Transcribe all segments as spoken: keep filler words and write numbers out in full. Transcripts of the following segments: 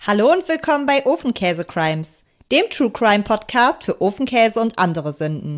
Hallo und willkommen bei Ofenkäse Crimes, dem True Crime Podcast für Ofenkäse und andere Sünden.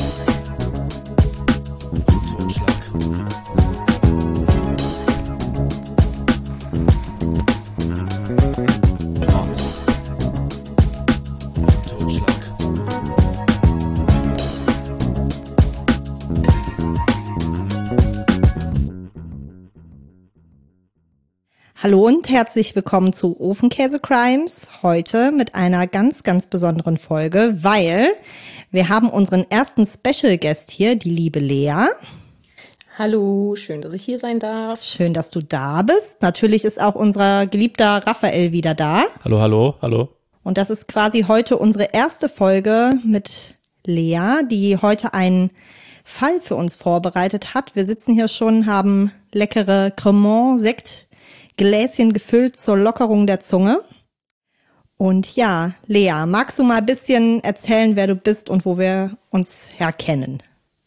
Hallo und herzlich willkommen zu Ofenkäse Crimes, heute mit einer ganz, ganz besonderen Folge, weil wir haben unseren ersten Special Guest hier, die liebe Lea. Hallo, schön, dass ich hier sein darf. Schön, dass du da bist. Natürlich ist auch unser geliebter Raphael wieder da. Hallo, hallo, hallo. Und das ist quasi heute unsere erste Folge mit Lea, die heute einen Fall für uns vorbereitet hat. Wir sitzen hier schon, haben leckere Cremant-Sekt Gläschen gefüllt zur Lockerung der Zunge. Und ja, Lea, magst du mal ein bisschen erzählen, wer du bist und wo wir uns herkennen?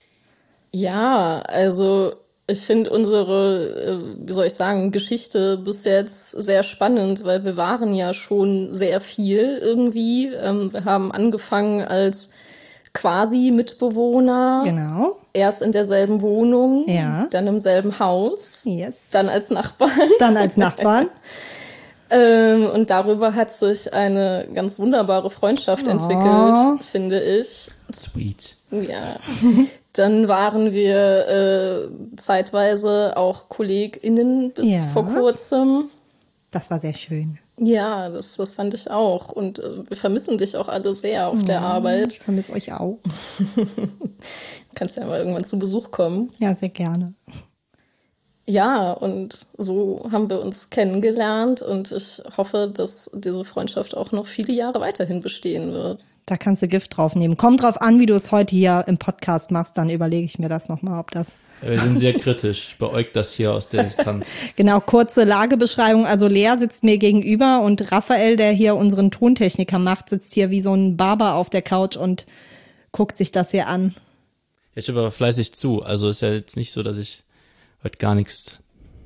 Ja, also ich finde unsere, wie soll ich sagen, Geschichte bis jetzt sehr spannend, weil wir waren ja schon sehr viel irgendwie. Wir haben angefangen als quasi Mitbewohner. Genau. Erst in derselben Wohnung, ja. Dann im selben Haus, yes. Dann als Nachbarn. Dann als Nachbarn. ähm, und darüber hat sich eine ganz wunderbare Freundschaft oh. entwickelt, finde ich. Sweet. Ja. Dann waren wir äh, zeitweise auch KollegInnen bis ja. vor kurzem. Das war sehr schön. Ja, das, das fand ich auch. Und äh, wir vermissen dich auch alle sehr auf ja, der Arbeit. Ich vermisse euch auch. Kannst ja mal irgendwann zu Besuch kommen. Ja, sehr gerne. Ja, und so haben wir uns kennengelernt und ich hoffe, dass diese Freundschaft auch noch viele Jahre weiterhin bestehen wird. Da kannst du Gift drauf nehmen. Kommt drauf an, wie du es heute hier im Podcast machst, dann überlege ich mir das nochmal, ob das... Wir sind sehr kritisch. Ich beäuge das hier aus der Distanz. Genau, kurze Lagebeschreibung. Also Lea sitzt mir gegenüber und Raphael, der hier unseren Tontechniker macht, sitzt hier wie so ein Barber auf der Couch und guckt sich das hier an. Ja, ich höre aber fleißig zu. Also ist ja jetzt nicht so, dass ich heute gar nichts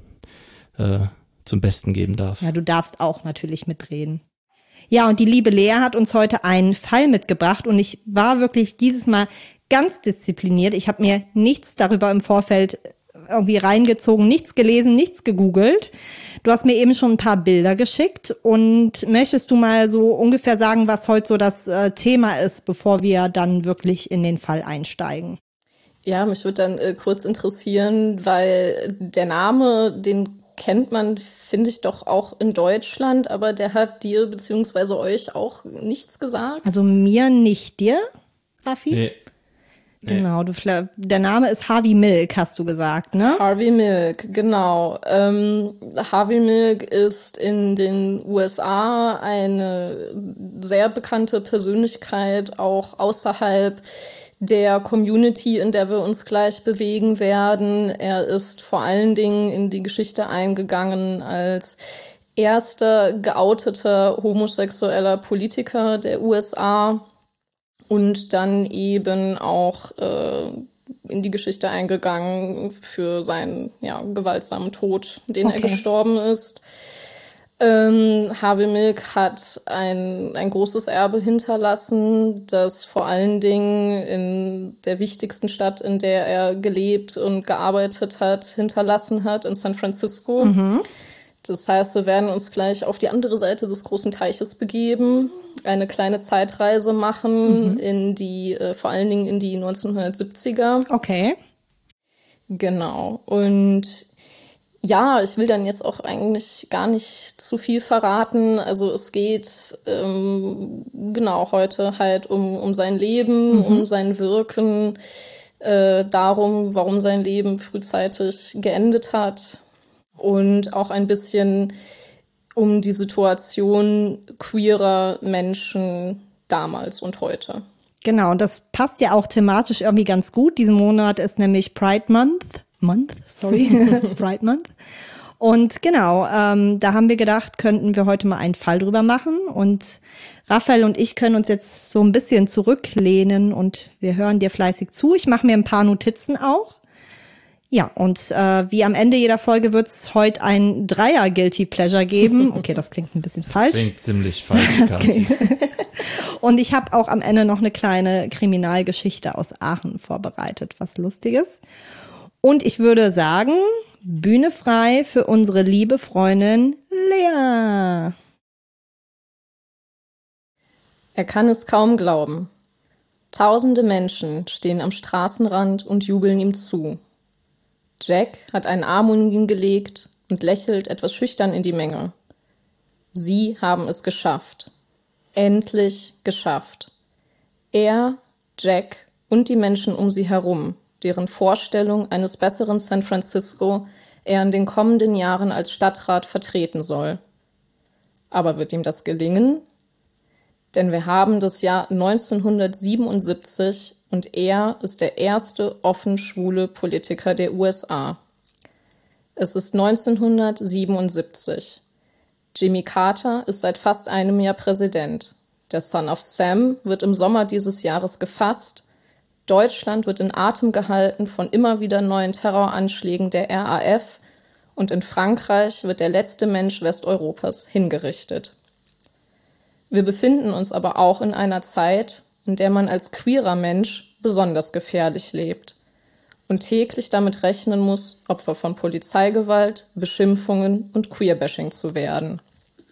äh, zum Besten geben darf. Ja, du darfst auch natürlich mitreden. Ja, und die liebe Lea hat uns heute einen Fall mitgebracht und ich war wirklich dieses Mal ganz diszipliniert. Ich habe mir nichts darüber im Vorfeld irgendwie reingezogen, nichts gelesen, nichts gegoogelt. Du hast mir eben schon ein paar Bilder geschickt und möchtest du mal so ungefähr sagen, was heute so das äh, Thema ist, bevor wir dann wirklich in den Fall einsteigen? Ja, mich würde dann äh, kurz interessieren, weil der Name, den kennt man, finde ich, doch auch in Deutschland, aber der hat dir bzw. euch auch nichts gesagt? Also mir nicht, dir, Raffi? Nee. Genau, du, der Name ist Harvey Milk, hast du gesagt, ne? Harvey Milk, genau. Ähm, Harvey Milk ist in den U S A eine sehr bekannte Persönlichkeit, auch außerhalb der Community, in der wir uns gleich bewegen werden. Er ist vor allen Dingen in die Geschichte eingegangen als erster geouteter homosexueller Politiker der U S A. Und dann eben auch äh, in die Geschichte eingegangen für seinen ja, gewaltsamen Tod, den okay. er gestorben ist. Ähm, Harvey Milk hat ein, ein großes Erbe hinterlassen, das vor allen Dingen in der wichtigsten Stadt, in der er gelebt und gearbeitet hat, hinterlassen hat, in San Francisco. Mhm. Das heißt, wir werden uns gleich auf die andere Seite des großen Teiches begeben, eine kleine Zeitreise machen, mhm. in die, äh, vor allen Dingen in die neunzehnhundertsiebziger. Okay. Genau. Und ja, ich will dann jetzt auch eigentlich gar nicht zu viel verraten. Also es geht ähm, genau heute halt um, um sein Leben, mhm. um sein Wirken, äh, darum, warum sein Leben frühzeitig geendet hat. Und auch ein bisschen um die Situation queerer Menschen damals und heute. Genau, und das passt ja auch thematisch irgendwie ganz gut. Diesen Monat ist nämlich Pride Month. Month, sorry, Pride Month. Und genau, ähm, da haben wir gedacht, könnten wir heute mal einen Fall drüber machen. Und Raphael und ich können uns jetzt so ein bisschen zurücklehnen und wir hören dir fleißig zu. Ich mache mir ein paar Notizen auch. Ja, und äh, wie am Ende jeder Folge wird es heute ein Dreier Guilty Pleasure geben. Okay, das klingt ein bisschen falsch. Das klingt ziemlich falsch, Kathi. Und ich habe auch am Ende noch eine kleine Kriminalgeschichte aus Aachen vorbereitet, was Lustiges. Und ich würde sagen, Bühne frei für unsere liebe Freundin Lea. Er kann es kaum glauben. Tausende Menschen stehen am Straßenrand und jubeln ihm zu. Jack hat einen Arm um ihn gelegt und lächelt etwas schüchtern in die Menge. Sie haben es geschafft. Endlich geschafft. Er, Jack und die Menschen um sie herum, deren Vorstellung eines besseren San Francisco er in den kommenden Jahren als Stadtrat vertreten soll. Aber wird ihm das gelingen? Denn wir haben das Jahr neunzehnhundertsiebenundsiebzig und er ist der erste offen schwule Politiker der U S A. Es ist neunzehnhundertsiebenundsiebzig. Jimmy Carter ist seit fast einem Jahr Präsident. Der Son of Sam wird im Sommer dieses Jahres gefasst. Deutschland wird in Atem gehalten von immer wieder neuen Terroranschlägen der R A F und in Frankreich wird der letzte Mensch Westeuropas hingerichtet. Wir befinden uns aber auch in einer Zeit, in der man als queerer Mensch besonders gefährlich lebt und täglich damit rechnen muss, Opfer von Polizeigewalt, Beschimpfungen und Queerbashing zu werden.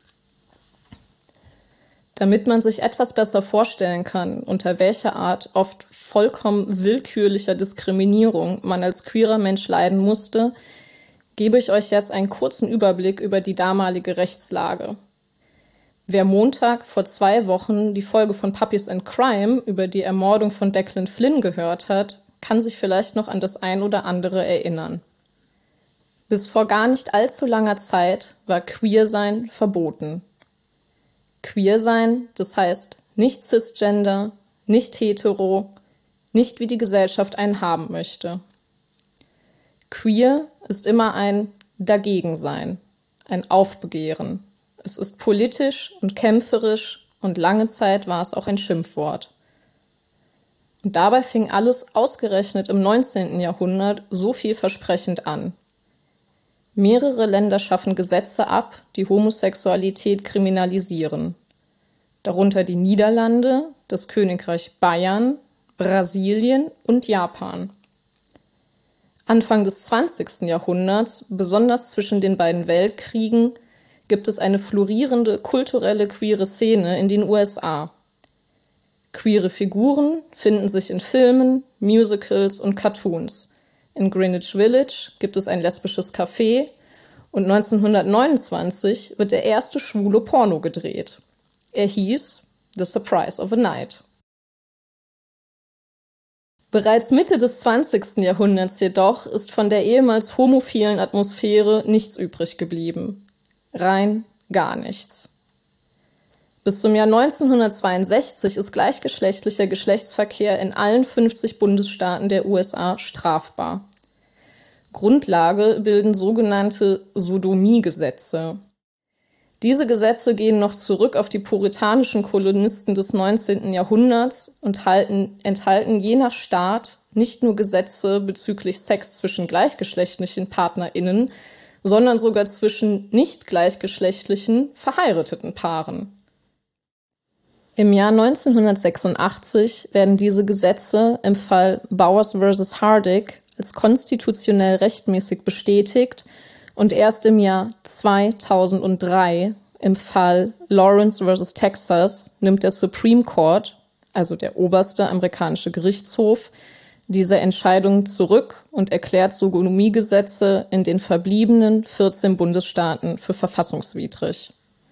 Damit man sich etwas besser vorstellen kann, unter welcher Art oft vollkommen willkürlicher Diskriminierung man als queerer Mensch leiden musste, gebe ich euch jetzt einen kurzen Überblick über die damalige Rechtslage. Wer Montag vor zwei Wochen die Folge von Puppies and Crime über die Ermordung von Declan Flynn gehört hat, kann sich vielleicht noch an das ein oder andere erinnern. Bis vor gar nicht allzu langer Zeit war Queersein verboten. Queersein, das heißt nicht cisgender, nicht hetero, nicht wie die Gesellschaft einen haben möchte. Queer ist immer ein Dagegensein, ein Aufbegehren. Es ist politisch und kämpferisch und lange Zeit war es auch ein Schimpfwort. Und dabei fing alles ausgerechnet im neunzehnten Jahrhundert so vielversprechend an. Mehrere Länder schaffen Gesetze ab, die Homosexualität kriminalisieren. Darunter die Niederlande, das Königreich Bayern, Brasilien und Japan. Anfang des zwanzigsten Jahrhunderts, besonders zwischen den beiden Weltkriegen, gibt es eine florierende kulturelle queere Szene in den U S A. Queere Figuren finden sich in Filmen, Musicals und Cartoons. In Greenwich Village gibt es ein lesbisches Café und neunzehnhundertneunundzwanzig wird der erste schwule Porno gedreht. Er hieß The Surprise of a Night. Bereits Mitte des zwanzigsten Jahrhunderts jedoch ist von der ehemals homophilen Atmosphäre nichts übrig geblieben. Rein gar nichts. Bis zum Jahr neunzehnhundertzweiundsechzig ist gleichgeschlechtlicher Geschlechtsverkehr in allen fünfzig Bundesstaaten der U S A strafbar. Grundlage bilden sogenannte Sodomiegesetze. Diese Gesetze gehen noch zurück auf die puritanischen Kolonisten des neunzehnten Jahrhunderts und halten, enthalten je nach Staat nicht nur Gesetze bezüglich Sex zwischen gleichgeschlechtlichen PartnerInnen, sondern sogar zwischen nicht gleichgeschlechtlichen, verheirateten Paaren. Im Jahr neunzehnhundertsechsundachtzig werden diese Gesetze im Fall Bowers versus Hardig als konstitutionell rechtmäßig bestätigt und erst im Jahr zweitausenddrei im Fall Lawrence versus Texas nimmt der Supreme Court, also der oberste amerikanische Gerichtshof, diese Entscheidung zurück und erklärt Sodomiegesetze in den verbliebenen vierzehn Bundesstaaten für verfassungswidrig.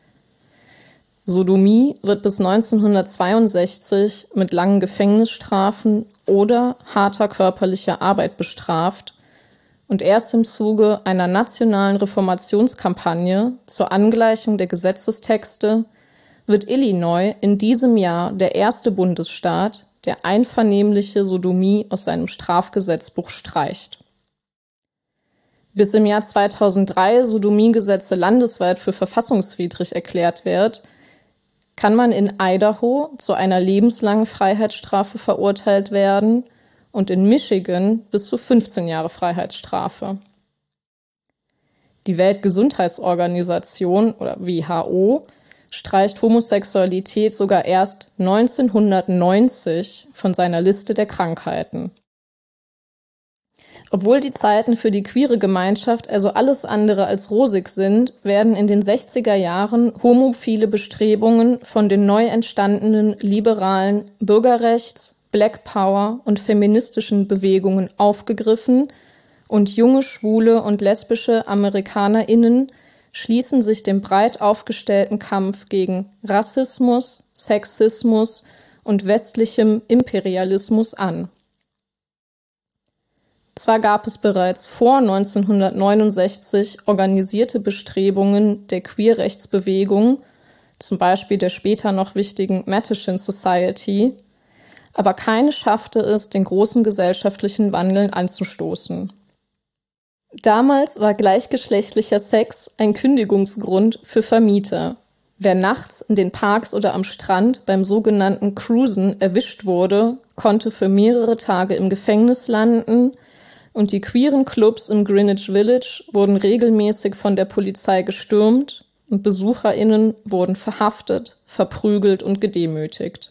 Sodomie wird bis neunzehnhundertzweiundsechzig mit langen Gefängnisstrafen oder harter körperlicher Arbeit bestraft und erst im Zuge einer nationalen Reformationskampagne zur Angleichung der Gesetzestexte wird Illinois in diesem Jahr der erste Bundesstaat, der einvernehmliche Sodomie aus seinem Strafgesetzbuch streicht. Bis im Jahr zweitausenddrei Sodomiegesetze landesweit für verfassungswidrig erklärt wird, kann man in Idaho zu einer lebenslangen Freiheitsstrafe verurteilt werden und in Michigan bis zu fünfzehn Jahre Freiheitsstrafe. Die Weltgesundheitsorganisation oder W H O streicht Homosexualität sogar erst neunzehnhundertneunzig von seiner Liste der Krankheiten. Obwohl die Zeiten für die queere Gemeinschaft also alles andere als rosig sind, werden in den sechziger Jahren homophile Bestrebungen von den neu entstandenen liberalen Bürgerrechts-, Black Power und feministischen Bewegungen aufgegriffen und junge schwule und lesbische AmerikanerInnen schließen sich dem breit aufgestellten Kampf gegen Rassismus, Sexismus und westlichem Imperialismus an. Zwar gab es bereits vor neunzehnhundertneunundsechzig organisierte Bestrebungen der Queerrechtsbewegung, zum Beispiel der später noch wichtigen Mattachine Society, aber keine schaffte es, den großen gesellschaftlichen Wandeln anzustoßen. Damals war gleichgeschlechtlicher Sex ein Kündigungsgrund für Vermieter. Wer nachts in den Parks oder am Strand beim sogenannten Cruisen erwischt wurde, konnte für mehrere Tage im Gefängnis landen, und die queeren Clubs im Greenwich Village wurden regelmäßig von der Polizei gestürmt und BesucherInnen wurden verhaftet, verprügelt und gedemütigt.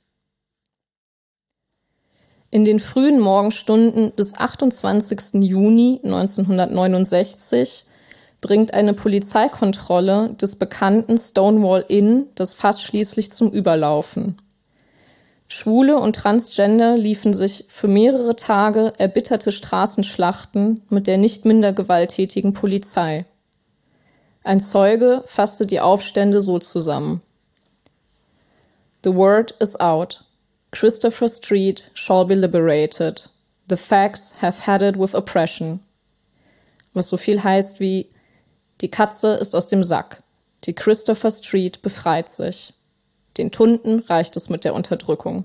In den frühen Morgenstunden des achtundzwanzigsten Juni neunzehnhundertneunundsechzig bringt eine Polizeikontrolle des bekannten Stonewall Inn das Fass schließlich zum Überlaufen. Schwule und Transgender liefen sich für mehrere Tage erbitterte Straßenschlachten mit der nicht minder gewalttätigen Polizei. Ein Zeuge fasste die Aufstände so zusammen: The word is out. Christopher Street shall be liberated. The facts have had it with oppression. Was so viel heißt wie: Die Katze ist aus dem Sack. Die Christopher Street befreit sich. Den Tunden reicht es mit der Unterdrückung.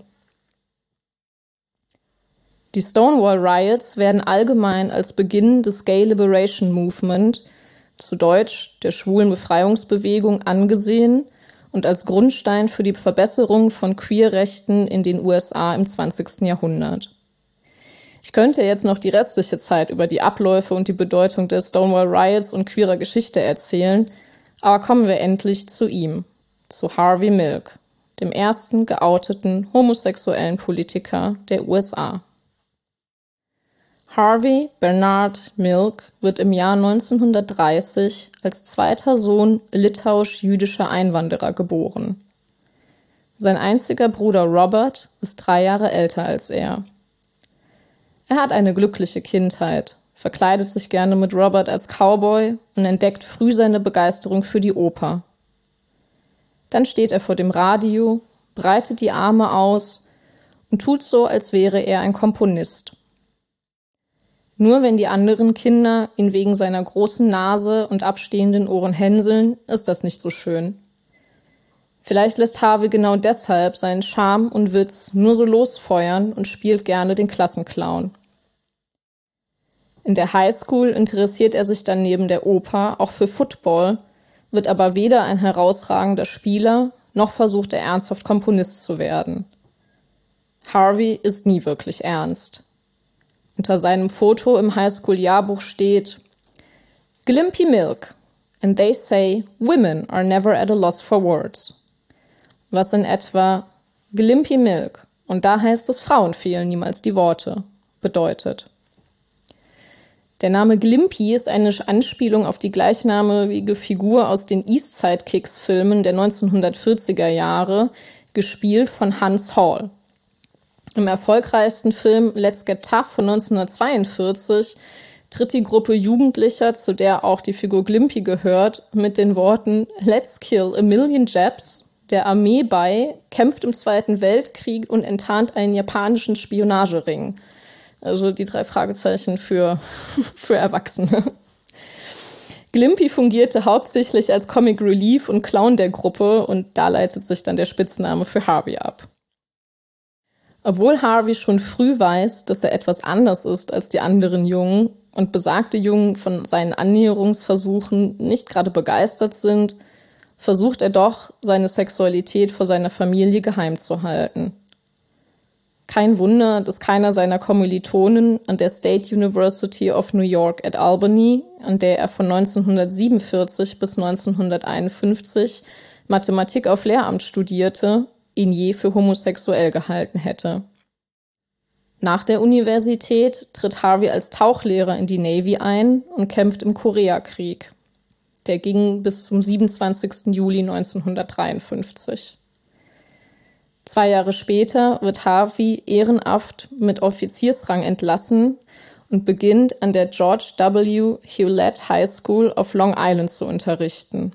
Die Stonewall Riots werden allgemein als Beginn des Gay Liberation Movement, zu Deutsch der schwulen Befreiungsbewegung, angesehen und als Grundstein für die Verbesserung von Queerrechten in den U S A im zwanzigsten Jahrhundert. Ich könnte jetzt noch die restliche Zeit über die Abläufe und die Bedeutung der Stonewall Riots und queerer Geschichte erzählen, aber kommen wir endlich zu ihm, zu Harvey Milk, dem ersten geouteten homosexuellen Politiker der U S A. Harvey Bernard Milk wird im Jahr neunzehnhundertdreißig als zweiter Sohn litauisch-jüdischer Einwanderer geboren. Sein einziger Bruder Robert ist drei Jahre älter als er. Er hat eine glückliche Kindheit, verkleidet sich gerne mit Robert als Cowboy und entdeckt früh seine Begeisterung für die Oper. Dann steht er vor dem Radio, breitet die Arme aus und tut so, als wäre er ein Komponist. Nur wenn die anderen Kinder ihn wegen seiner großen Nase und abstehenden Ohren hänseln, ist das nicht so schön. Vielleicht lässt Harvey genau deshalb seinen Charme und Witz nur so losfeuern und spielt gerne den Klassenclown. In der Highschool interessiert er sich dann neben der Oper auch für Football, wird aber weder ein herausragender Spieler, noch versucht er ernsthaft Komponist zu werden. Harvey ist nie wirklich ernst. Unter seinem Foto im Highschool-Jahrbuch steht Glimpy Milk, and they say women are never at a loss for words. Was in etwa Glimpy Milk, und da heißt es, Frauen fehlen niemals die Worte, bedeutet. Der Name Glimpy ist eine Anspielung auf die gleichnamige Figur aus den East Side Kicks-Filmen der neunzehnhundertvierziger Jahre, gespielt von Hans Hall. Im erfolgreichsten Film Let's Get Tough von neunzehnhundertzweiundvierzig tritt die Gruppe Jugendlicher, zu der auch die Figur Glimpy gehört, mit den Worten Let's kill a million Japs der Armee bei, kämpft im Zweiten Weltkrieg und enttarnt einen japanischen Spionagering. Also die drei Fragezeichen für, für Erwachsene. Glimpy fungierte hauptsächlich als Comic Relief und Clown der Gruppe und da leitet sich dann der Spitzname für Harvey ab. Obwohl Harvey schon früh weiß, dass er etwas anders ist als die anderen Jungen und besagte Jungen von seinen Annäherungsversuchen nicht gerade begeistert sind, versucht er doch, seine Sexualität vor seiner Familie geheim zu halten. Kein Wunder, dass keiner seiner Kommilitonen an der State University of New York at Albany, an der er von neunzehnhundertsiebenundvierzig bis neunzehnhunderteinundfünfzig Mathematik auf Lehramt studierte, ihn je für homosexuell gehalten hätte. Nach der Universität tritt Harvey als Tauchlehrer in die Navy ein und kämpft im Koreakrieg. Der ging bis zum siebenundzwanzigsten Juli neunzehnhundertdreiundfünfzig. Zwei Jahre später wird Harvey ehrenhaft mit Offiziersrang entlassen und beginnt an der George W. Hewlett High School auf Long Island zu unterrichten.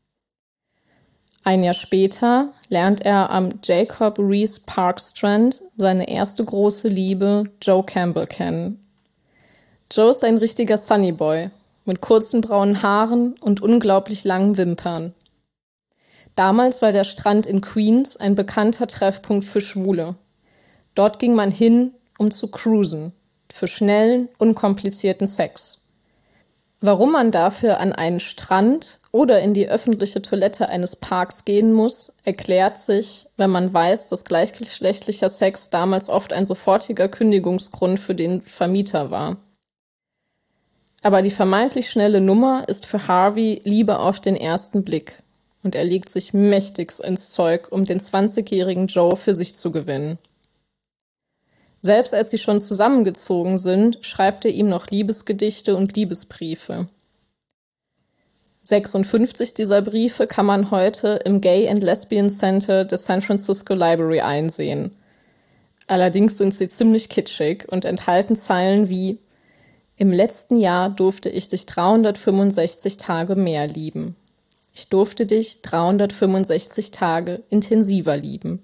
Ein Jahr später lernt er am Jacob Riis Park Strand seine erste große Liebe, Joe Campbell, kennen. Joe ist ein richtiger Sunnyboy mit kurzen braunen Haaren und unglaublich langen Wimpern. Damals war der Strand in Queens ein bekannter Treffpunkt für Schwule. Dort ging man hin, um zu cruisen, für schnellen, unkomplizierten Sex. Warum man dafür an einen Strand oder in die öffentliche Toilette eines Parks gehen muss, erklärt sich, wenn man weiß, dass gleichgeschlechtlicher Sex damals oft ein sofortiger Kündigungsgrund für den Vermieter war. Aber die vermeintlich schnelle Nummer ist für Harvey Liebe auf den ersten Blick. Und er legt sich mächtigst ins Zeug, um den zwanzigjährigen Joe für sich zu gewinnen. Selbst als sie schon zusammengezogen sind, schreibt er ihm noch Liebesgedichte und Liebesbriefe. sechsundfünfzig dieser Briefe kann man heute im Gay and Lesbian Center des San Francisco Library einsehen. Allerdings sind sie ziemlich kitschig und enthalten Zeilen wie: Im letzten Jahr durfte ich dich dreihundertfünfundsechzig Tage mehr lieben. Ich durfte dich dreihundertfünfundsechzig Tage intensiver lieben.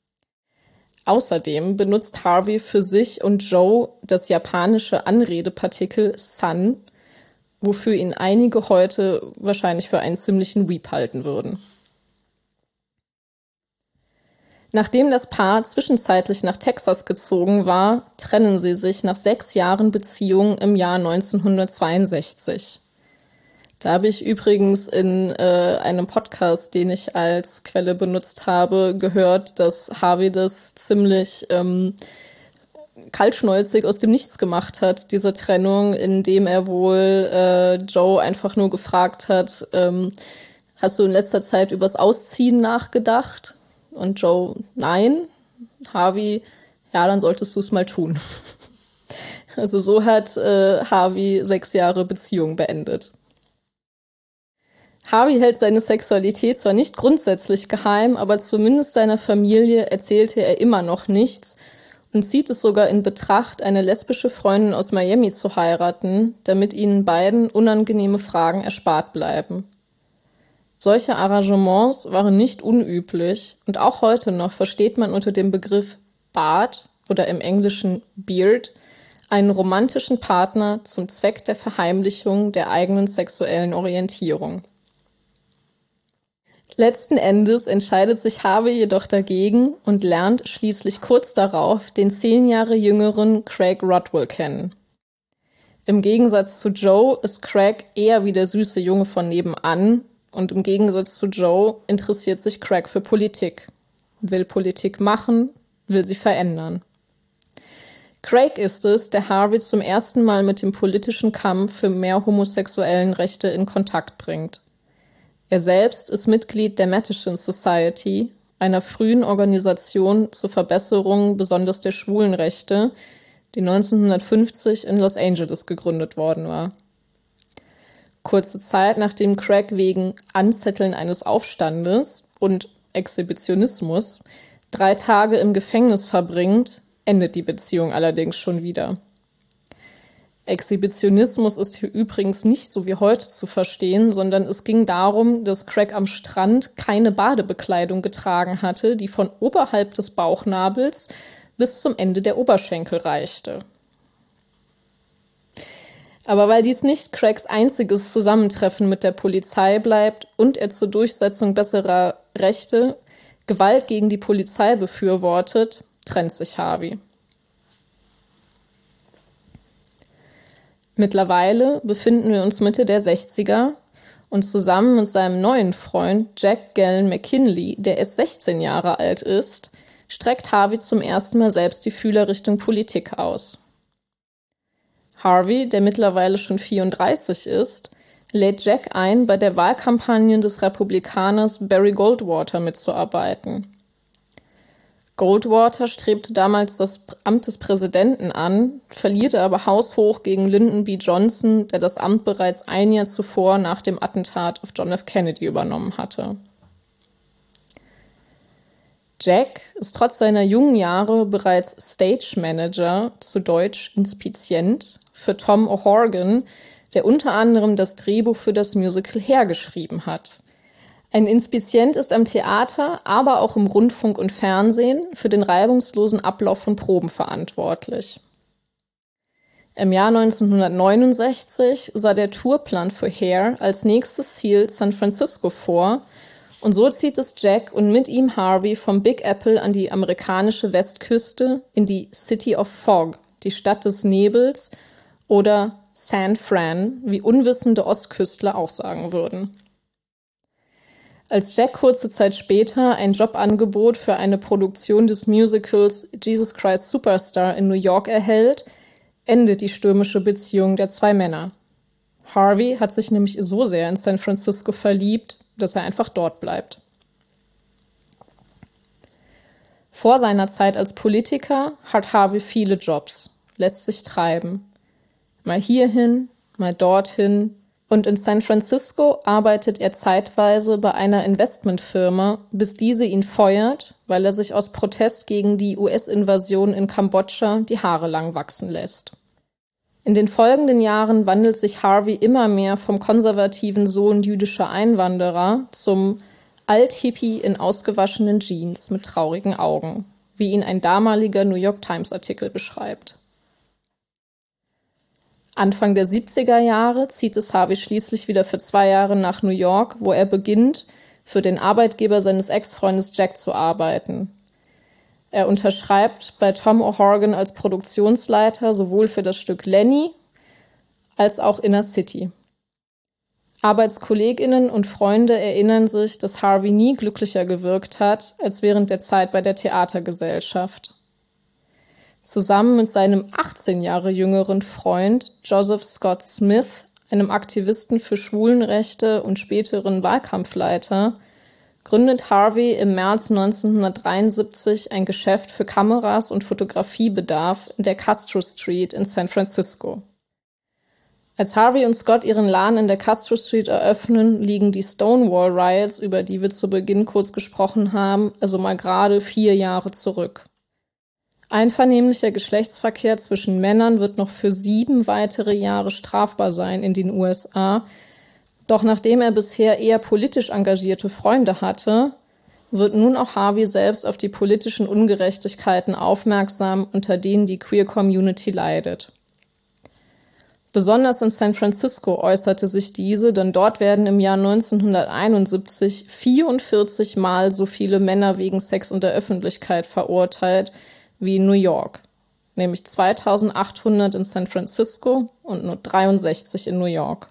Außerdem benutzt Harvey für sich und Joe das japanische Anredepartikel san, wofür ihn einige heute wahrscheinlich für einen ziemlichen Weep halten würden. Nachdem das Paar zwischenzeitlich nach Texas gezogen war, trennen sie sich nach sechs Jahren Beziehung im Jahr neunzehnhundertzweiundsechzig. Da habe ich übrigens in äh, einem Podcast, den ich als Quelle benutzt habe, gehört, dass Harvey das ziemlich ähm, kaltschnäuzig aus dem Nichts gemacht hat, diese Trennung, indem er wohl äh, Joe einfach nur gefragt hat, ähm, hast du in letzter Zeit übers Ausziehen nachgedacht? Und Joe, nein. Harvey, ja, dann solltest du es mal tun. Also so hat äh, Harvey sechs Jahre Beziehung beendet. Harvey hält seine Sexualität zwar nicht grundsätzlich geheim, aber zumindest seiner Familie erzählte er immer noch nichts und zieht es sogar in Betracht, eine lesbische Freundin aus Miami zu heiraten, damit ihnen beiden unangenehme Fragen erspart bleiben. Solche Arrangements waren nicht unüblich und auch heute noch versteht man unter dem Begriff Bart oder im Englischen Beard einen romantischen Partner zum Zweck der Verheimlichung der eigenen sexuellen Orientierung. Letzten Endes entscheidet sich Harvey jedoch dagegen und lernt schließlich kurz darauf den zehn Jahre jüngeren Craig Rodwell kennen. Im Gegensatz zu Joe ist Craig eher wie der süße Junge von nebenan und im Gegensatz zu Joe interessiert sich Craig für Politik, will Politik machen, will sie verändern. Craig ist es, der Harvey zum ersten Mal mit dem politischen Kampf für mehr homosexuellen Rechte in Kontakt bringt. Er selbst ist Mitglied der Mattachine Society, einer frühen Organisation zur Verbesserung besonders der Schwulenrechte, die neunzehnhundertfünfzig in Los Angeles gegründet worden war. Kurze Zeit nachdem Craig wegen Anzetteln eines Aufstandes und Exhibitionismus drei Tage im Gefängnis verbringt, endet die Beziehung allerdings schon wieder. Exhibitionismus ist hier übrigens nicht so wie heute zu verstehen, sondern es ging darum, dass Craig am Strand keine Badebekleidung getragen hatte, die von oberhalb des Bauchnabels bis zum Ende der Oberschenkel reichte. Aber weil dies nicht Craigs einziges Zusammentreffen mit der Polizei bleibt und er zur Durchsetzung besserer Rechte Gewalt gegen die Polizei befürwortet, trennt sich Harvey. Mittlerweile befinden wir uns Mitte der sechziger und zusammen mit seinem neuen Freund Jack Gellen McKinley, der erst sechzehn Jahre alt ist, streckt Harvey zum ersten Mal selbst die Fühler Richtung Politik aus. Harvey, der mittlerweile schon vierunddreißig ist, lädt Jack ein, bei der Wahlkampagne des Republikaners Barry Goldwater mitzuarbeiten. Goldwater strebte damals das Amt des Präsidenten an, verlierte aber haushoch gegen Lyndon B. Johnson, der das Amt bereits ein Jahr zuvor nach dem Attentat auf John F. Kennedy übernommen hatte. Jack ist trotz seiner jungen Jahre bereits Stage Manager, zu Deutsch Inspizient, für Tom O'Horgan, der unter anderem das Drehbuch für das Musical Hair geschrieben hat. Ein Inspizient ist am Theater, aber auch im Rundfunk und Fernsehen für den reibungslosen Ablauf von Proben verantwortlich. Im Jahr neunzehnhundertneunundsechzig sah der Tourplan für Hair als nächstes Ziel San Francisco vor, und so zieht es Jack und mit ihm Harvey vom Big Apple an die amerikanische Westküste in die City of Fog, die Stadt des Nebels, oder San Fran, wie unwissende Ostküstler auch sagen würden. Als Jack kurze Zeit später ein Jobangebot für eine Produktion des Musicals Jesus Christ Superstar in New York erhält, endet die stürmische Beziehung der zwei Männer. Harvey hat sich nämlich so sehr in San Francisco verliebt, dass er einfach dort bleibt. Vor seiner Zeit als Politiker hat Harvey viele Jobs, lässt sich treiben. Mal hierhin, mal dorthin. Und in San Francisco arbeitet er zeitweise bei einer Investmentfirma, bis diese ihn feuert, weil er sich aus Protest gegen die U S-Invasion in Kambodscha die Haare lang wachsen lässt. In den folgenden Jahren wandelt sich Harvey immer mehr vom konservativen Sohn jüdischer Einwanderer zum Alt-Hippie in ausgewaschenen Jeans mit traurigen Augen, wie ihn ein damaliger New York Times-Artikel beschreibt. Anfang der siebziger Jahre zieht es Harvey schließlich wieder für zwei Jahre nach New York, wo er beginnt, für den Arbeitgeber seines Ex-Freundes Jack zu arbeiten. Er unterschreibt bei Tom O'Horgan als Produktionsleiter sowohl für das Stück Lenny als auch Inner City. ArbeitskollegInnen und Freunde erinnern sich, dass Harvey nie glücklicher gewirkt hat als während der Zeit bei der Theatergesellschaft. Zusammen mit seinem achtzehn Jahre jüngeren Freund Joseph Scott Smith, einem Aktivisten für Schwulenrechte und späteren Wahlkampfleiter, gründet Harvey im März neunzehnhundertdreiundsiebzig ein Geschäft für Kameras und Fotografiebedarf in der Castro Street in San Francisco. Als Harvey und Scott ihren Laden in der Castro Street eröffnen, liegen die Stonewall Riots, über die wir zu Beginn kurz gesprochen haben, also mal gerade vier Jahre zurück. Einvernehmlicher Geschlechtsverkehr zwischen Männern wird noch für sieben weitere Jahre strafbar sein in den U S A. Doch nachdem er bisher eher politisch engagierte Freunde hatte, wird nun auch Harvey selbst auf die politischen Ungerechtigkeiten aufmerksam, unter denen die Queer Community leidet. Besonders in San Francisco äußerte sich diese, denn dort werden im Jahr neunzehnhunderteinundsiebzig vierundvierzig Mal so viele Männer wegen Sex in der Öffentlichkeit verurteilt wie in New York, nämlich zweitausendachthundert in San Francisco und nur dreiundsechzig in New York.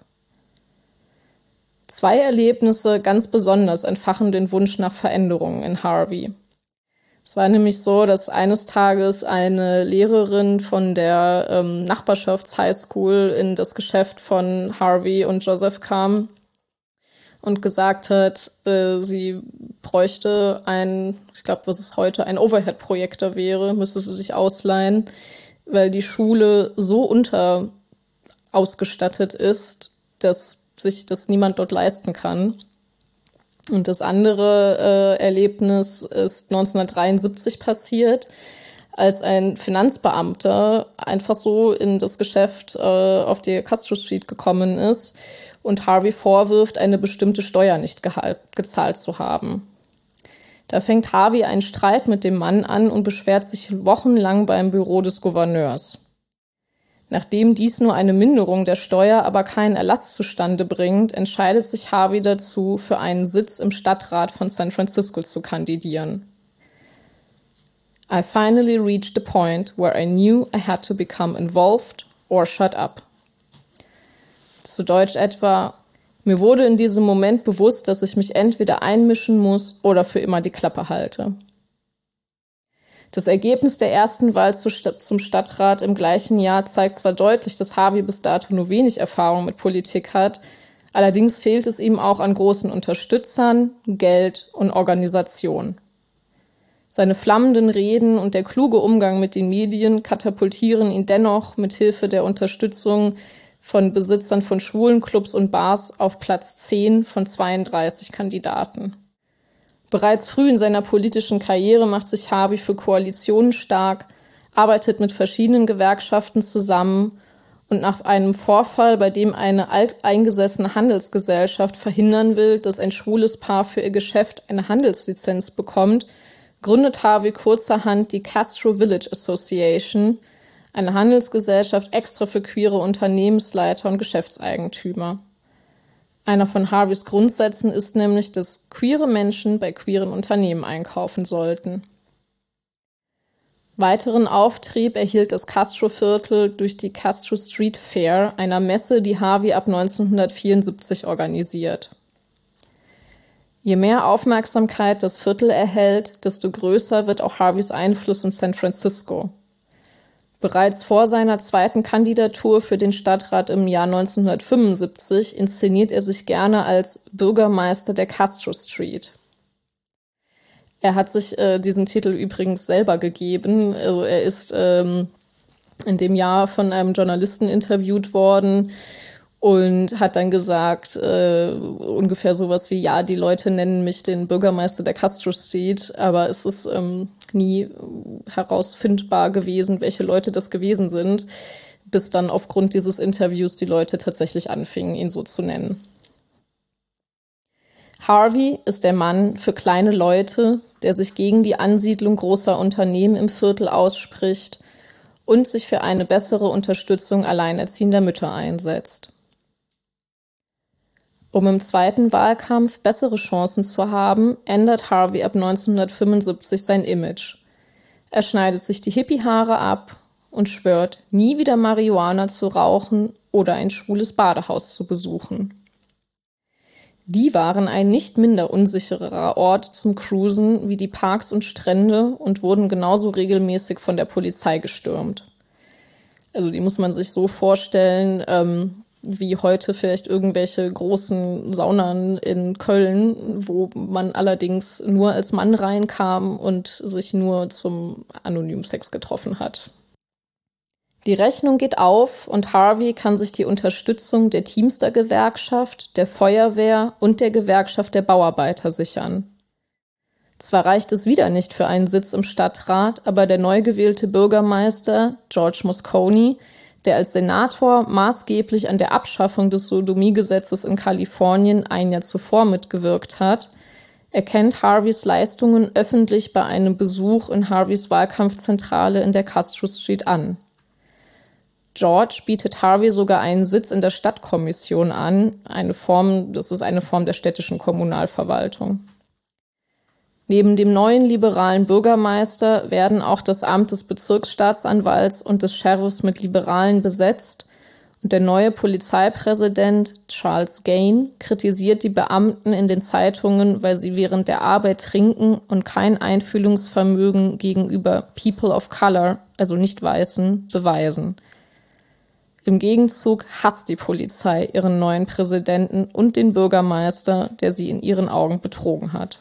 Zwei Erlebnisse ganz besonders entfachen den Wunsch nach Veränderungen in Harvey. Es war nämlich so, dass eines Tages eine Lehrerin von der ähm, Nachbarschafts-Highschool in das Geschäft von Harvey und Joseph kam und gesagt hat, äh, sie bräuchte ein, ich glaube, was es heute ein Overhead-Projektor wäre, müsste sie sich ausleihen, weil die Schule so unterausgestattet ist, dass sich das niemand dort leisten kann. Und das andere äh, Erlebnis ist neunzehnhundertdreiundsiebzig passiert, als ein Finanzbeamter einfach so in das Geschäft äh, auf die Castro Street gekommen ist und Harvey vorwirft, eine bestimmte Steuer nicht gehalt, gezahlt zu haben. Da fängt Harvey einen Streit mit dem Mann an und beschwert sich wochenlang beim Büro des Gouverneurs. Nachdem dies nur eine Minderung der Steuer, aber keinen Erlass zustande bringt, entscheidet sich Harvey dazu, für einen Sitz im Stadtrat von San Francisco zu kandidieren. I finally reached the point where I knew I had to become involved or shut up. Zu Deutsch etwa: Mir wurde in diesem Moment bewusst, dass ich mich entweder einmischen muss oder für immer die Klappe halte. Das Ergebnis der ersten Wahl zum Stadtrat im gleichen Jahr zeigt zwar deutlich, dass Harvey bis dato nur wenig Erfahrung mit Politik hat, allerdings fehlt es ihm auch an großen Unterstützern, Geld und Organisation. Seine flammenden Reden und der kluge Umgang mit den Medien katapultieren ihn dennoch mit Hilfe der Unterstützung von Besitzern von Schwulenclubs und Bars auf Platz zehn von zweiunddreißig Kandidaten. Bereits früh in seiner politischen Karriere macht sich Harvey für Koalitionen stark, arbeitet mit verschiedenen Gewerkschaften zusammen und nach einem Vorfall, bei dem eine alteingesessene Handelsgesellschaft verhindern will, dass ein schwules Paar für ihr Geschäft eine Handelslizenz bekommt, gründet Harvey kurzerhand die Castro Village Association, eine Handelsgesellschaft extra für queere Unternehmensleiter und Geschäftseigentümer. Einer von Harveys Grundsätzen ist nämlich, dass queere Menschen bei queeren Unternehmen einkaufen sollten. Weiteren Auftrieb erhielt das Castro-Viertel durch die Castro Street Fair, einer Messe, die Harvey ab neunzehnhundertvierundsiebzig organisiert. Je mehr Aufmerksamkeit das Viertel erhält, desto größer wird auch Harveys Einfluss in San Francisco. Bereits vor seiner zweiten Kandidatur für den Stadtrat im Jahr neunzehnhundertfünfundsiebzig inszeniert er sich gerne als Bürgermeister der Castro Street. Er hat sich äh, diesen Titel übrigens selber gegeben. Also er ist ähm, in dem Jahr von einem Journalisten interviewt worden und hat dann gesagt, äh, ungefähr sowas wie, ja, die Leute nennen mich den Bürgermeister der Castro Street, aber es ist ähm, nie herausfindbar gewesen, welche Leute das gewesen sind, bis dann aufgrund dieses Interviews die Leute tatsächlich anfingen, ihn so zu nennen. Harvey ist der Mann für kleine Leute, der sich gegen die Ansiedlung großer Unternehmen im Viertel ausspricht und sich für eine bessere Unterstützung alleinerziehender Mütter einsetzt. Um im zweiten Wahlkampf bessere Chancen zu haben, ändert Harvey ab neunzehnhundertfünfundsiebzig sein Image. Er schneidet sich die Hippie-Haare ab und schwört, nie wieder Marihuana zu rauchen oder ein schwules Badehaus zu besuchen. Die waren ein nicht minder unsicherer Ort zum Cruisen wie die Parks und Strände und wurden genauso regelmäßig von der Polizei gestürmt. Also die muss man sich so vorstellen, ähm, wie heute vielleicht irgendwelche großen Saunen in Köln, wo man allerdings nur als Mann reinkam und sich nur zum Anonymsex getroffen hat. Die Rechnung geht auf und Harvey kann sich die Unterstützung der Teamster-Gewerkschaft, der Feuerwehr und der Gewerkschaft der Bauarbeiter sichern. Zwar reicht es wieder nicht für einen Sitz im Stadtrat, aber der neu gewählte Bürgermeister George Moscone, der als Senator maßgeblich an der Abschaffung des Sodomiegesetzes in Kalifornien ein Jahr zuvor mitgewirkt hat, erkennt Harveys Leistungen öffentlich bei einem Besuch in Harveys Wahlkampfzentrale in der Castro Street an. George bietet Harvey sogar einen Sitz in der Stadtkommission an, eine Form, das ist eine Form der städtischen Kommunalverwaltung. Neben dem neuen liberalen Bürgermeister werden auch das Amt des Bezirksstaatsanwalts und des Sheriffs mit Liberalen besetzt und der neue Polizeipräsident Charles Gain kritisiert die Beamten in den Zeitungen, weil sie während der Arbeit trinken und kein Einfühlungsvermögen gegenüber People of Color, also Nicht-Weißen, beweisen. Im Gegenzug hasst die Polizei ihren neuen Präsidenten und den Bürgermeister, der sie in ihren Augen betrogen hat.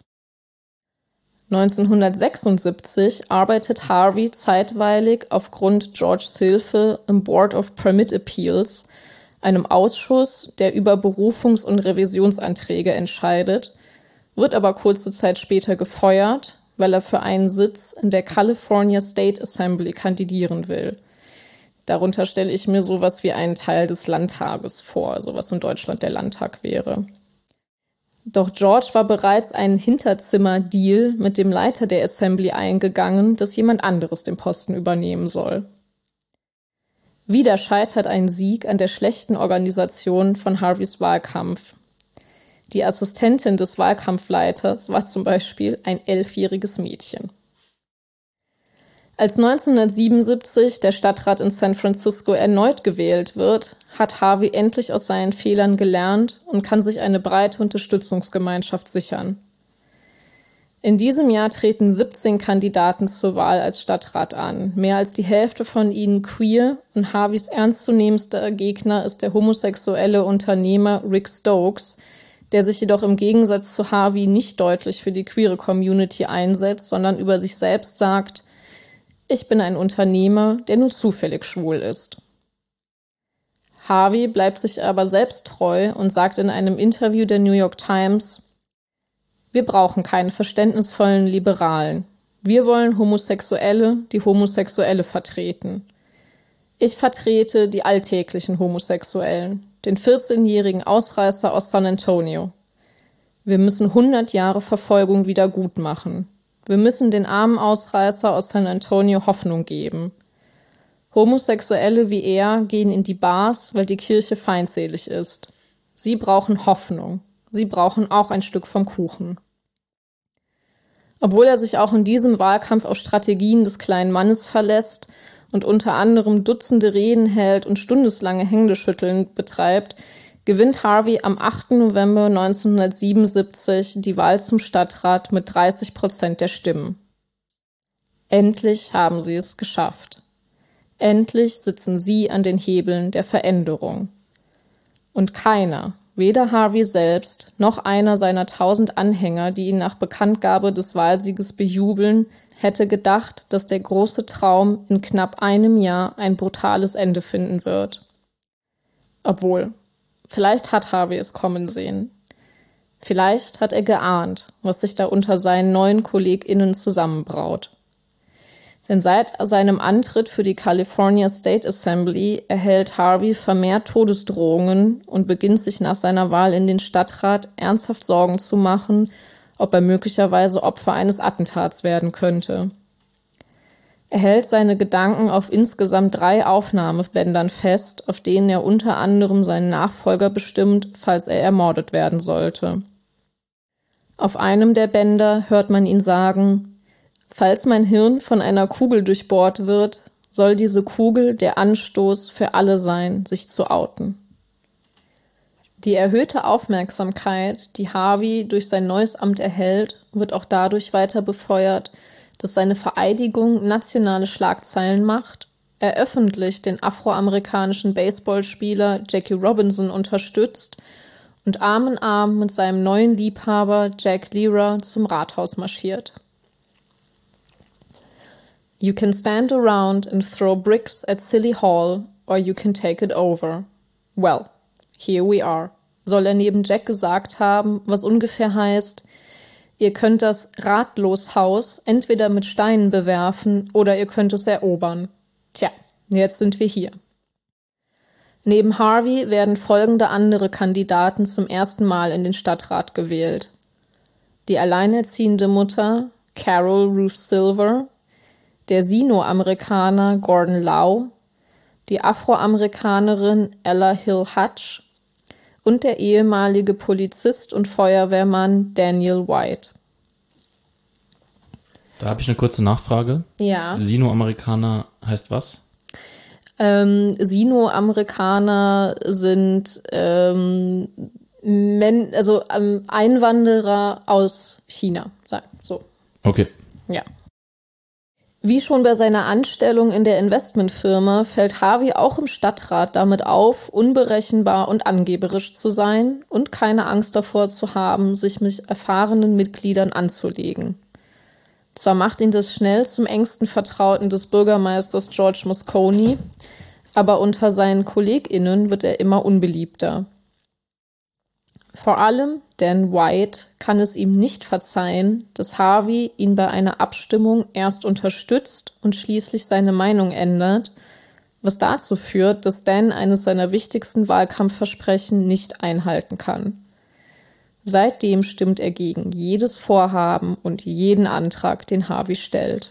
neunzehnhundertsechsundsiebzig arbeitet Harvey zeitweilig aufgrund Georges Hilfe im Board of Permit Appeals, einem Ausschuss, der über Berufungs- und Revisionsanträge entscheidet, wird aber kurze Zeit später gefeuert, weil er für einen Sitz in der California State Assembly kandidieren will. Darunter stelle ich mir sowas wie einen Teil des Landtages vor, also was in Deutschland der Landtag wäre. Doch George war bereits einen Hinterzimmer-Deal mit dem Leiter der Assembly eingegangen, dass jemand anderes den Posten übernehmen soll. Wieder scheitert ein Sieg an der schlechten Organisation von Harveys Wahlkampf. Die Assistentin des Wahlkampfleiters war zum Beispiel ein elfjähriges Mädchen. Als neunzehnhundertsiebenundsiebzig der Stadtrat in San Francisco erneut gewählt wird, hat Harvey endlich aus seinen Fehlern gelernt und kann sich eine breite Unterstützungsgemeinschaft sichern. In diesem Jahr treten siebzehn Kandidaten zur Wahl als Stadtrat an. Mehr als die Hälfte von ihnen queer und Harveys ernstzunehmendster Gegner ist der homosexuelle Unternehmer Rick Stokes, der sich jedoch im Gegensatz zu Harvey nicht deutlich für die queere Community einsetzt, sondern über sich selbst sagt: Ich bin ein Unternehmer, der nur zufällig schwul ist. Harvey bleibt sich aber selbst treu und sagt in einem Interview der New York Times: Wir brauchen keine verständnisvollen Liberalen. Wir wollen Homosexuelle, die Homosexuelle vertreten. Ich vertrete die alltäglichen Homosexuellen, den vierzehnjährigen Ausreißer aus San Antonio. Wir müssen hundert Jahre Verfolgung wieder gut machen. Wir müssen den armen Ausreißer aus San Antonio Hoffnung geben. Homosexuelle wie er gehen in die Bars, weil die Kirche feindselig ist. Sie brauchen Hoffnung. Sie brauchen auch ein Stück vom Kuchen. Obwohl er sich auch in diesem Wahlkampf auf Strategien des kleinen Mannes verlässt und unter anderem Dutzende Reden hält und stundenlange Händeschütteln betreibt, gewinnt Harvey am achten November neunzehnhundertsiebenundsiebzig die Wahl zum Stadtrat mit dreißig Prozent der Stimmen. Endlich haben sie es geschafft. Endlich sitzen sie an den Hebeln der Veränderung. Und keiner, weder Harvey selbst noch einer seiner tausend Anhänger, die ihn nach Bekanntgabe des Wahlsieges bejubeln, hätte gedacht, dass der große Traum in knapp einem Jahr ein brutales Ende finden wird. Obwohl, vielleicht hat Harvey es kommen sehen. Vielleicht hat er geahnt, was sich da unter seinen neuen KollegInnen zusammenbraut. Denn seit seinem Antritt für die California State Assembly erhält Harvey vermehrt Todesdrohungen und beginnt sich nach seiner Wahl in den Stadtrat ernsthaft Sorgen zu machen, ob er möglicherweise Opfer eines Attentats werden könnte. Er hält seine Gedanken auf insgesamt drei Aufnahmebändern fest, auf denen er unter anderem seinen Nachfolger bestimmt, falls er ermordet werden sollte. Auf einem der Bänder hört man ihn sagen: Falls mein Hirn von einer Kugel durchbohrt wird, soll diese Kugel der Anstoß für alle sein, sich zu outen. Die erhöhte Aufmerksamkeit, die Harvey durch sein neues Amt erhält, wird auch dadurch weiter befeuert, dass seine Vereidigung nationale Schlagzeilen macht, er öffentlich den afroamerikanischen Baseballspieler Jackie Robinson unterstützt und Arm in Arm mit seinem neuen Liebhaber Jack Lira zum Rathaus marschiert. You can stand around and throw bricks at City Hall, or you can take it over. Well, here we are, soll er neben Jack gesagt haben, was ungefähr heißt: Ihr könnt das Ratloshaus entweder mit Steinen bewerfen oder ihr könnt es erobern. Tja, jetzt sind wir hier. Neben Harvey werden folgende andere Kandidaten zum ersten Mal in den Stadtrat gewählt. Die alleinerziehende Mutter Carol Ruth Silver, der Sino-Amerikaner Gordon Lau, die Afroamerikanerin Ella Hill Hutch und der ehemalige Polizist und Feuerwehrmann Daniel White. Da habe ich eine kurze Nachfrage. Ja. Sino-Amerikaner heißt was? Ähm, Sino-Amerikaner sind ähm, Men- also ähm, Einwanderer aus China. So. Okay. Ja. Wie schon bei seiner Anstellung in der Investmentfirma fällt Harvey auch im Stadtrat damit auf, unberechenbar und angeberisch zu sein und keine Angst davor zu haben, sich mit erfahrenen Mitgliedern anzulegen. Zwar macht ihn das schnell zum engsten Vertrauten des Bürgermeisters George Moscone, aber unter seinen KollegInnen wird er immer unbeliebter. Vor allem Dan White kann es ihm nicht verzeihen, dass Harvey ihn bei einer Abstimmung erst unterstützt und schließlich seine Meinung ändert, was dazu führt, dass Dan eines seiner wichtigsten Wahlkampfversprechen nicht einhalten kann. Seitdem stimmt er gegen jedes Vorhaben und jeden Antrag, den Harvey stellt.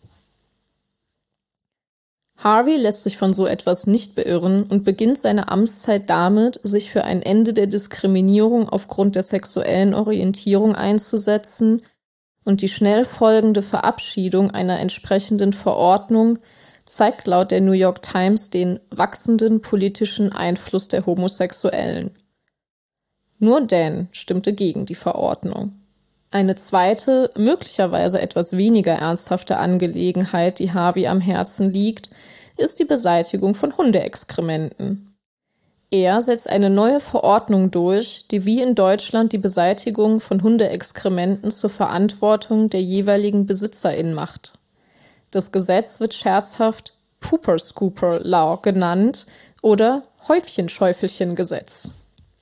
Harvey lässt sich von so etwas nicht beirren und beginnt seine Amtszeit damit, sich für ein Ende der Diskriminierung aufgrund der sexuellen Orientierung einzusetzen und die schnell folgende Verabschiedung einer entsprechenden Verordnung zeigt laut der New York Times den wachsenden politischen Einfluss der Homosexuellen. Nur Dan stimmte gegen die Verordnung. Eine zweite, möglicherweise etwas weniger ernsthafte Angelegenheit, die Harvey am Herzen liegt, ist die Beseitigung von Hundeexkrementen. Er setzt eine neue Verordnung durch, die wie in Deutschland die Beseitigung von Hundeexkrementen zur Verantwortung der jeweiligen BesitzerInnen macht. Das Gesetz wird scherzhaft Pooper Scooper Law genannt oder Häufchenschäufelchen-Gesetz.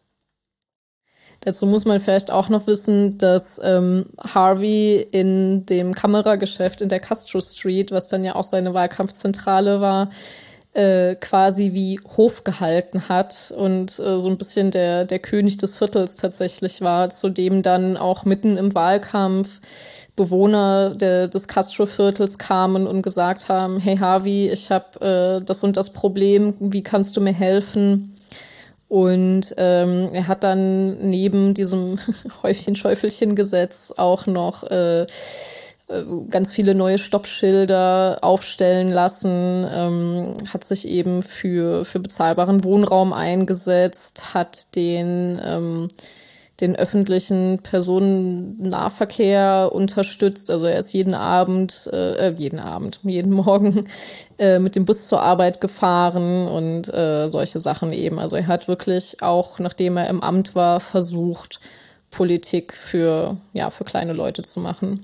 Dazu muss man vielleicht auch noch wissen, dass ähm, Harvey in dem Kamerageschäft in der Castro Street, was dann ja auch seine Wahlkampfzentrale war, äh, quasi wie Hof gehalten hat und äh, so ein bisschen der, der König des Viertels tatsächlich war, zu dem dann auch mitten im Wahlkampf Bewohner der, des Castro-Viertels kamen und gesagt haben, hey Harvey, ich habe äh, das und das Problem, wie kannst du mir helfen? Und ähm, er hat dann neben diesem Häufchen-Schäufelchen-Gesetz auch noch äh, ganz viele neue Stoppschilder aufstellen lassen, ähm, hat sich eben für, für bezahlbaren Wohnraum eingesetzt, hat den, ähm, den öffentlichen Personennahverkehr unterstützt. Also er ist jeden Abend, äh, jeden Abend, jeden Morgen äh, mit dem Bus zur Arbeit gefahren und äh, solche Sachen eben. Also er hat wirklich auch, nachdem er im Amt war, versucht, Politik für, ja, für kleine Leute zu machen.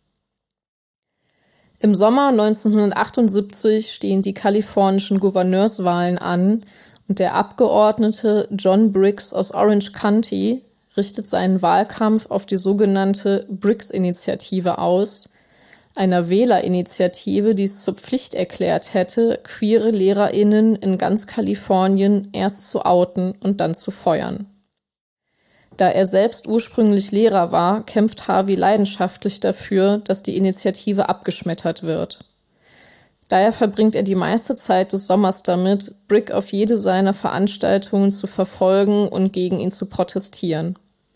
Im Sommer neunzehnhundertachtundsiebzig stehen die kalifornischen Gouverneurswahlen an und der Abgeordnete John Briggs aus Orange County richtet seinen Wahlkampf auf die sogenannte Briggs-Initiative aus, einer Wählerinitiative, die es zur Pflicht erklärt hätte, queere LehrerInnen in ganz Kalifornien erst zu outen und dann zu feuern. Da er selbst ursprünglich Lehrer war, kämpft Harvey leidenschaftlich dafür, dass die Initiative abgeschmettert wird. Daher verbringt er die meiste Zeit des Sommers damit, Briggs auf jede seiner Veranstaltungen zu verfolgen und gegen ihn zu protestieren.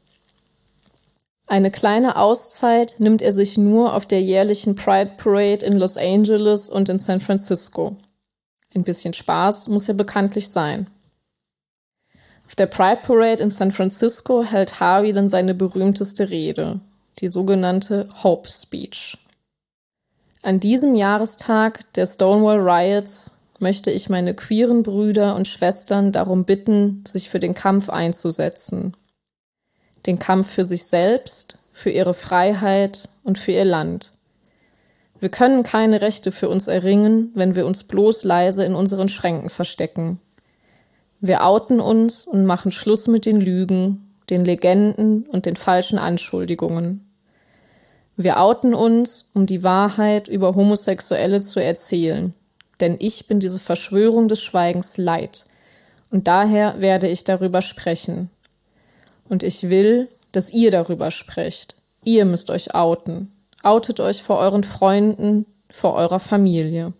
Eine kleine Auszeit nimmt er sich nur auf der jährlichen Pride Parade in Los Angeles und in San Francisco. Ein bisschen Spaß muss ja bekanntlich sein. Auf der Pride Parade in San Francisco hält Harvey dann seine berühmteste Rede, die sogenannte Hope Speech. An diesem Jahrestag der Stonewall Riots möchte ich meine queeren Brüder und Schwestern darum bitten, sich für den Kampf einzusetzen. Den Kampf für sich selbst, für ihre Freiheit und für ihr Land. Wir können keine Rechte für uns erringen, wenn wir uns bloß leise in unseren Schränken verstecken. Wir outen uns und machen Schluss mit den Lügen, den Legenden und den falschen Anschuldigungen. Wir outen uns, um die Wahrheit über Homosexuelle zu erzählen, denn ich bin diese Verschwörung des Schweigens leid und daher werde ich darüber sprechen. Und ich will, dass ihr darüber sprecht. Ihr müsst euch outen. Outet euch vor euren Freunden, vor eurer Familie.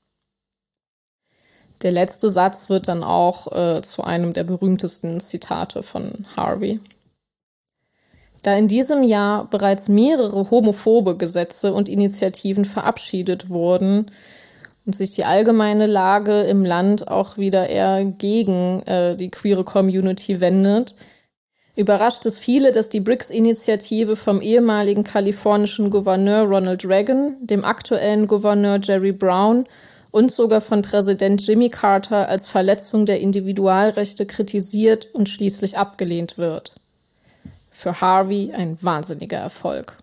Der letzte Satz wird dann auch äh, zu einem der berühmtesten Zitate von Harvey. Da in diesem Jahr bereits mehrere homophobe Gesetze und Initiativen verabschiedet wurden und sich die allgemeine Lage im Land auch wieder eher gegen äh, die queere Community wendet, überrascht es viele, dass die Briggs-Initiative vom ehemaligen kalifornischen Gouverneur Ronald Reagan, dem aktuellen Gouverneur Jerry Brown und sogar von Präsident Jimmy Carter als Verletzung der Individualrechte kritisiert und schließlich abgelehnt wird. Für Harvey ein wahnsinniger Erfolg.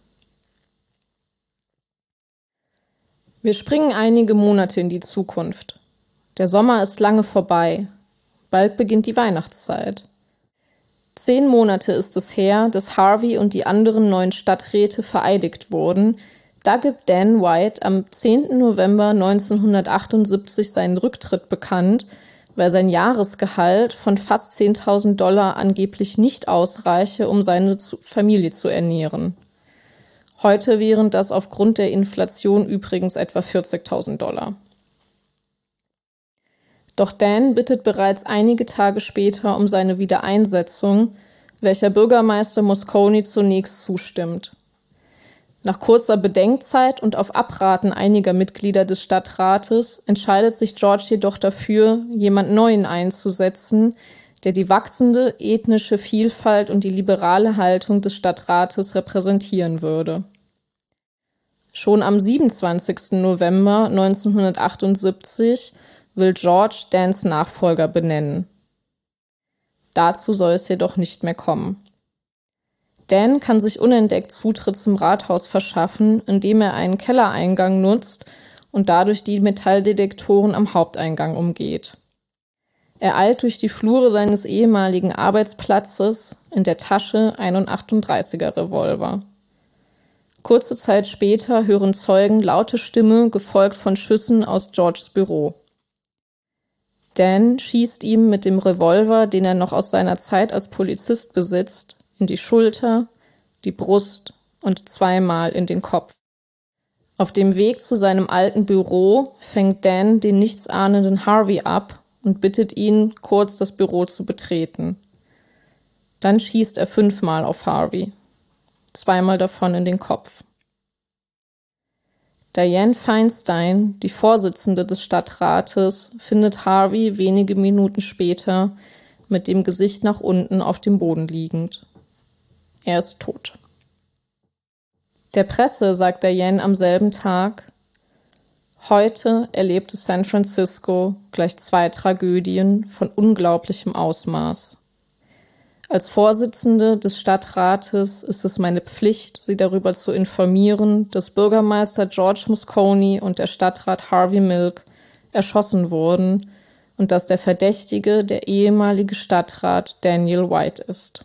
Wir springen einige Monate in die Zukunft. Der Sommer ist lange vorbei. Bald beginnt die Weihnachtszeit. Zehn Monate ist es her, dass Harvey und die anderen neuen Stadträte vereidigt wurden. Da gibt Dan White am zehnten November neunzehnhundertachtundsiebzig seinen Rücktritt bekannt, weil sein Jahresgehalt von fast zehntausend Dollar angeblich nicht ausreiche, um seine Familie zu ernähren. Heute wären das aufgrund der Inflation übrigens etwa vierzigtausend Dollar. Doch Dan bittet bereits einige Tage später um seine Wiedereinsetzung, welcher Bürgermeister Moscone zunächst zustimmt. Nach kurzer Bedenkzeit und auf Abraten einiger Mitglieder des Stadtrates entscheidet sich George jedoch dafür, jemand Neuen einzusetzen, der die wachsende ethnische Vielfalt und die liberale Haltung des Stadtrates repräsentieren würde. Schon am siebenundzwanzigsten November neunzehnhundertachtundsiebzig will George Dans Nachfolger benennen. Dazu soll es jedoch nicht mehr kommen. Dan kann sich unentdeckt Zutritt zum Rathaus verschaffen, indem er einen Kellereingang nutzt und dadurch die Metalldetektoren am Haupteingang umgeht. Er eilt durch die Flure seines ehemaligen Arbeitsplatzes, in der Tasche ein achtunddreißiger Revolver. Kurze Zeit später hören Zeugen laute Stimme, gefolgt von Schüssen aus Georges Büro. Dan schießt ihm mit dem Revolver, den er noch aus seiner Zeit als Polizist besitzt, in die Schulter, die Brust und zweimal in den Kopf. Auf dem Weg zu seinem alten Büro fängt Dan den nichtsahnenden Harvey ab und bittet ihn, kurz das Büro zu betreten. Dann schießt er fünfmal auf Harvey, zweimal davon in den Kopf. Dianne Feinstein, die Vorsitzende des Stadtrates, findet Harvey wenige Minuten später mit dem Gesicht nach unten auf dem Boden liegend. Er ist tot. Der Presse sagt Dianne am selben Tag: Heute erlebte San Francisco gleich zwei Tragödien von unglaublichem Ausmaß. Als Vorsitzende des Stadtrates ist es meine Pflicht, Sie darüber zu informieren, dass Bürgermeister George Moscone und der Stadtrat Harvey Milk erschossen wurden und dass der Verdächtige der ehemalige Stadtrat Daniel White ist.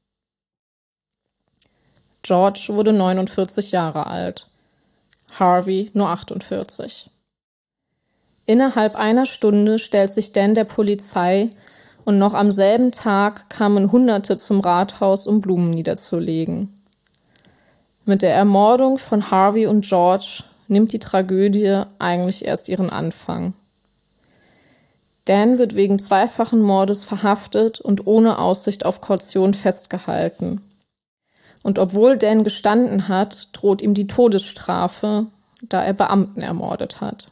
George wurde neunundvierzig Jahre alt, Harvey nur achtundvierzig. Innerhalb einer Stunde stellt sich Dan der Polizei und noch am selben Tag kamen Hunderte zum Rathaus, um Blumen niederzulegen. Mit der Ermordung von Harvey und George nimmt die Tragödie eigentlich erst ihren Anfang. Dan wird wegen zweifachen Mordes verhaftet und ohne Aussicht auf Kaution festgehalten. Und obwohl Dan gestanden hat, droht ihm die Todesstrafe, da er Beamten ermordet hat.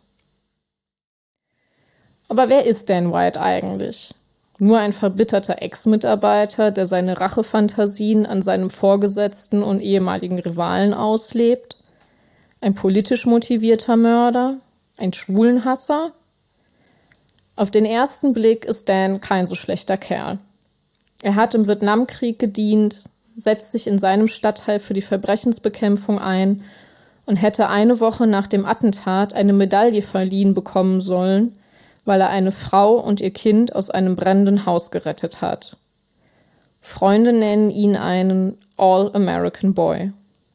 Aber wer ist Dan White eigentlich? Nur ein verbitterter Ex-Mitarbeiter, der seine Rachefantasien an seinem Vorgesetzten und ehemaligen Rivalen auslebt? Ein politisch motivierter Mörder? Ein Schwulenhasser? Auf den ersten Blick ist Dan kein so schlechter Kerl. Er hat im Vietnamkrieg gedient, setzt sich in seinem Stadtteil für die Verbrechensbekämpfung ein und hätte eine Woche nach dem Attentat eine Medaille verliehen bekommen sollen, weil er eine Frau und ihr Kind aus einem brennenden Haus gerettet hat. Freunde nennen ihn einen All-American Boy.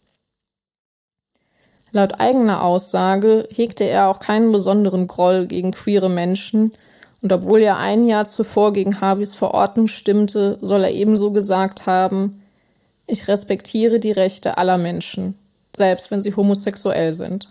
Laut eigener Aussage hegte er auch keinen besonderen Groll gegen queere Menschen, und obwohl er ein Jahr zuvor gegen Harveys Verordnung stimmte, soll er ebenso gesagt haben: Ich respektiere die Rechte aller Menschen, selbst wenn sie homosexuell sind.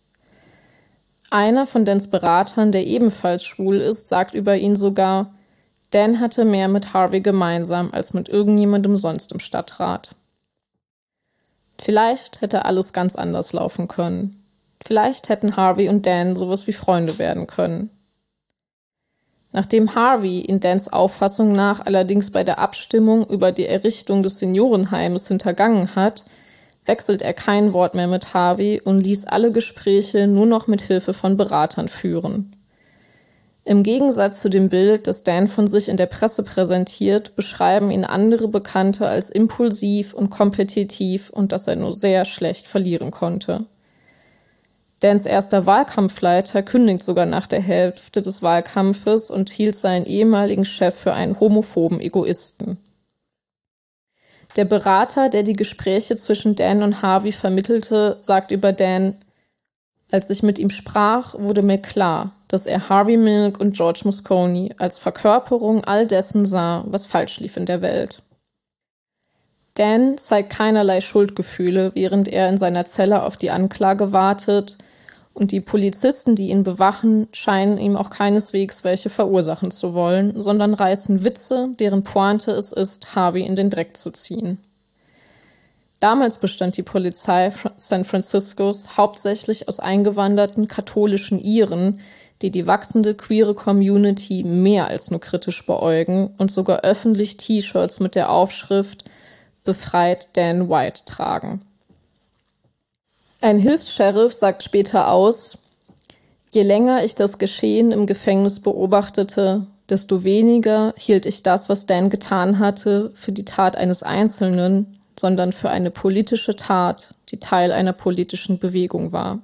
Einer von Dans Beratern, der ebenfalls schwul ist, sagt über ihn sogar: Dan hatte mehr mit Harvey gemeinsam als mit irgendjemandem sonst im Stadtrat. Vielleicht hätte alles ganz anders laufen können. Vielleicht hätten Harvey und Dan sowas wie Freunde werden können. Nachdem Harvey in Dans Auffassung nach allerdings bei der Abstimmung über die Errichtung des Seniorenheimes hintergangen hat, wechselt er kein Wort mehr mit Harvey und ließ alle Gespräche nur noch mit Hilfe von Beratern führen. Im Gegensatz zu dem Bild, das Dan von sich in der Presse präsentiert, beschreiben ihn andere Bekannte als impulsiv und kompetitiv und dass er nur sehr schlecht verlieren konnte. Dans erster Wahlkampfleiter kündigt sogar nach der Hälfte des Wahlkampfes und hielt seinen ehemaligen Chef für einen homophoben Egoisten. Der Berater, der die Gespräche zwischen Dan und Harvey vermittelte, sagt über Dan: Als ich mit ihm sprach, wurde mir klar, dass er Harvey Milk und George Moscone als Verkörperung all dessen sah, was falsch lief in der Welt. Dan zeigt keinerlei Schuldgefühle, während er in seiner Zelle auf die Anklage wartet, und die Polizisten, die ihn bewachen, scheinen ihm auch keineswegs welche verursachen zu wollen, sondern reißen Witze, deren Pointe es ist, Harvey in den Dreck zu ziehen. Damals bestand die Polizei San Franciscos hauptsächlich aus eingewanderten katholischen Iren, die die wachsende queere Community mehr als nur kritisch beäugen und sogar öffentlich T-Shirts mit der Aufschrift "Befreit Dan White" tragen. Ein Hilfs-Sheriff sagt später aus: Je länger ich das Geschehen im Gefängnis beobachtete, desto weniger hielt ich das, was Dan getan hatte, für die Tat eines Einzelnen, sondern für eine politische Tat, die Teil einer politischen Bewegung war.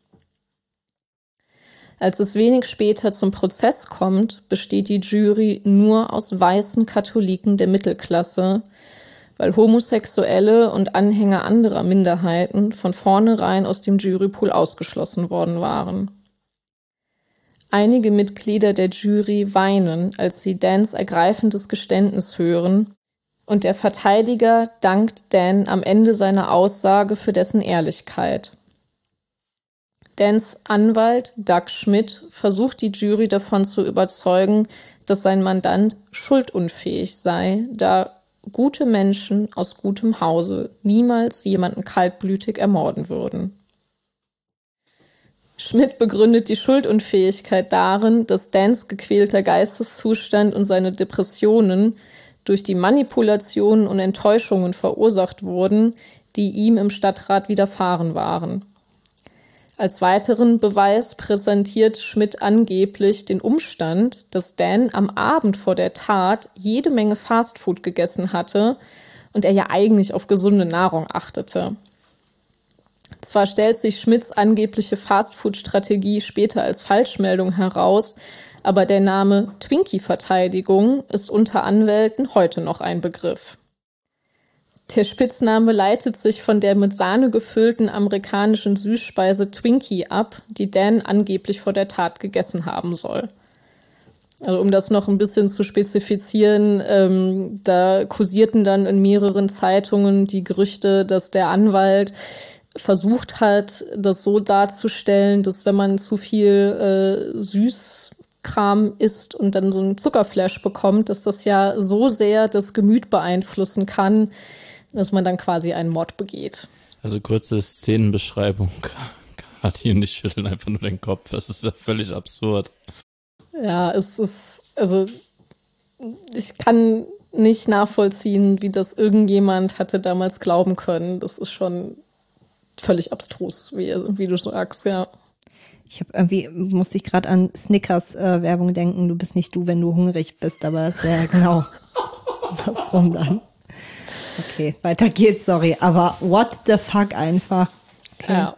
Als es wenig später zum Prozess kommt, besteht die Jury nur aus weißen Katholiken der Mittelklasse, weil Homosexuelle und Anhänger anderer Minderheiten von vornherein aus dem Jurypool ausgeschlossen worden waren. Einige Mitglieder der Jury weinen, als sie Dans ergreifendes Geständnis hören, und der Verteidiger dankt Dan am Ende seiner Aussage für dessen Ehrlichkeit. Dans Anwalt Doug Schmidt versucht die Jury davon zu überzeugen, dass sein Mandant schuldunfähig sei, da gute Menschen aus gutem Hause niemals jemanden kaltblütig ermorden würden. Schmidt begründet die Schuldunfähigkeit darin, dass Dans gequälter Geisteszustand und seine Depressionen durch die Manipulationen und Enttäuschungen verursacht wurden, die ihm im Stadtrat widerfahren waren. Als weiteren Beweis präsentiert Schmidt angeblich den Umstand, dass Dan am Abend vor der Tat jede Menge Fastfood gegessen hatte und er ja eigentlich auf gesunde Nahrung achtete. Zwar stellt sich Schmidts angebliche Fastfood-Strategie später als Falschmeldung heraus, aber der Name Twinkie-Verteidigung ist unter Anwälten heute noch ein Begriff. Der Spitzname leitet sich von der mit Sahne gefüllten amerikanischen Süßspeise Twinkie ab, die Dan angeblich vor der Tat gegessen haben soll. Also um das noch ein bisschen zu spezifizieren, ähm, da kursierten dann in mehreren Zeitungen die Gerüchte, dass der Anwalt versucht hat, das so darzustellen, dass wenn man zu viel äh, Süßkram isst und dann so einen Zuckerflash bekommt, dass das ja so sehr das Gemüt beeinflussen kann, dass man dann quasi einen Mord begeht. Also kurze Szenenbeschreibung. Kathi und ich schütteln einfach nur den Kopf. Das ist ja völlig absurd. Ja, es ist, also ich kann nicht nachvollziehen, wie das irgendjemand hatte damals glauben können. Das ist schon völlig abstrus, wie, wie du sagst, ja. Ich habe irgendwie, musste ich gerade an Snickers-Werbung äh, denken, du bist nicht du, wenn du hungrig bist, aber es wäre genau andersrum dann. Okay, weiter geht's, sorry, aber what the fuck einfach. Okay. Ja.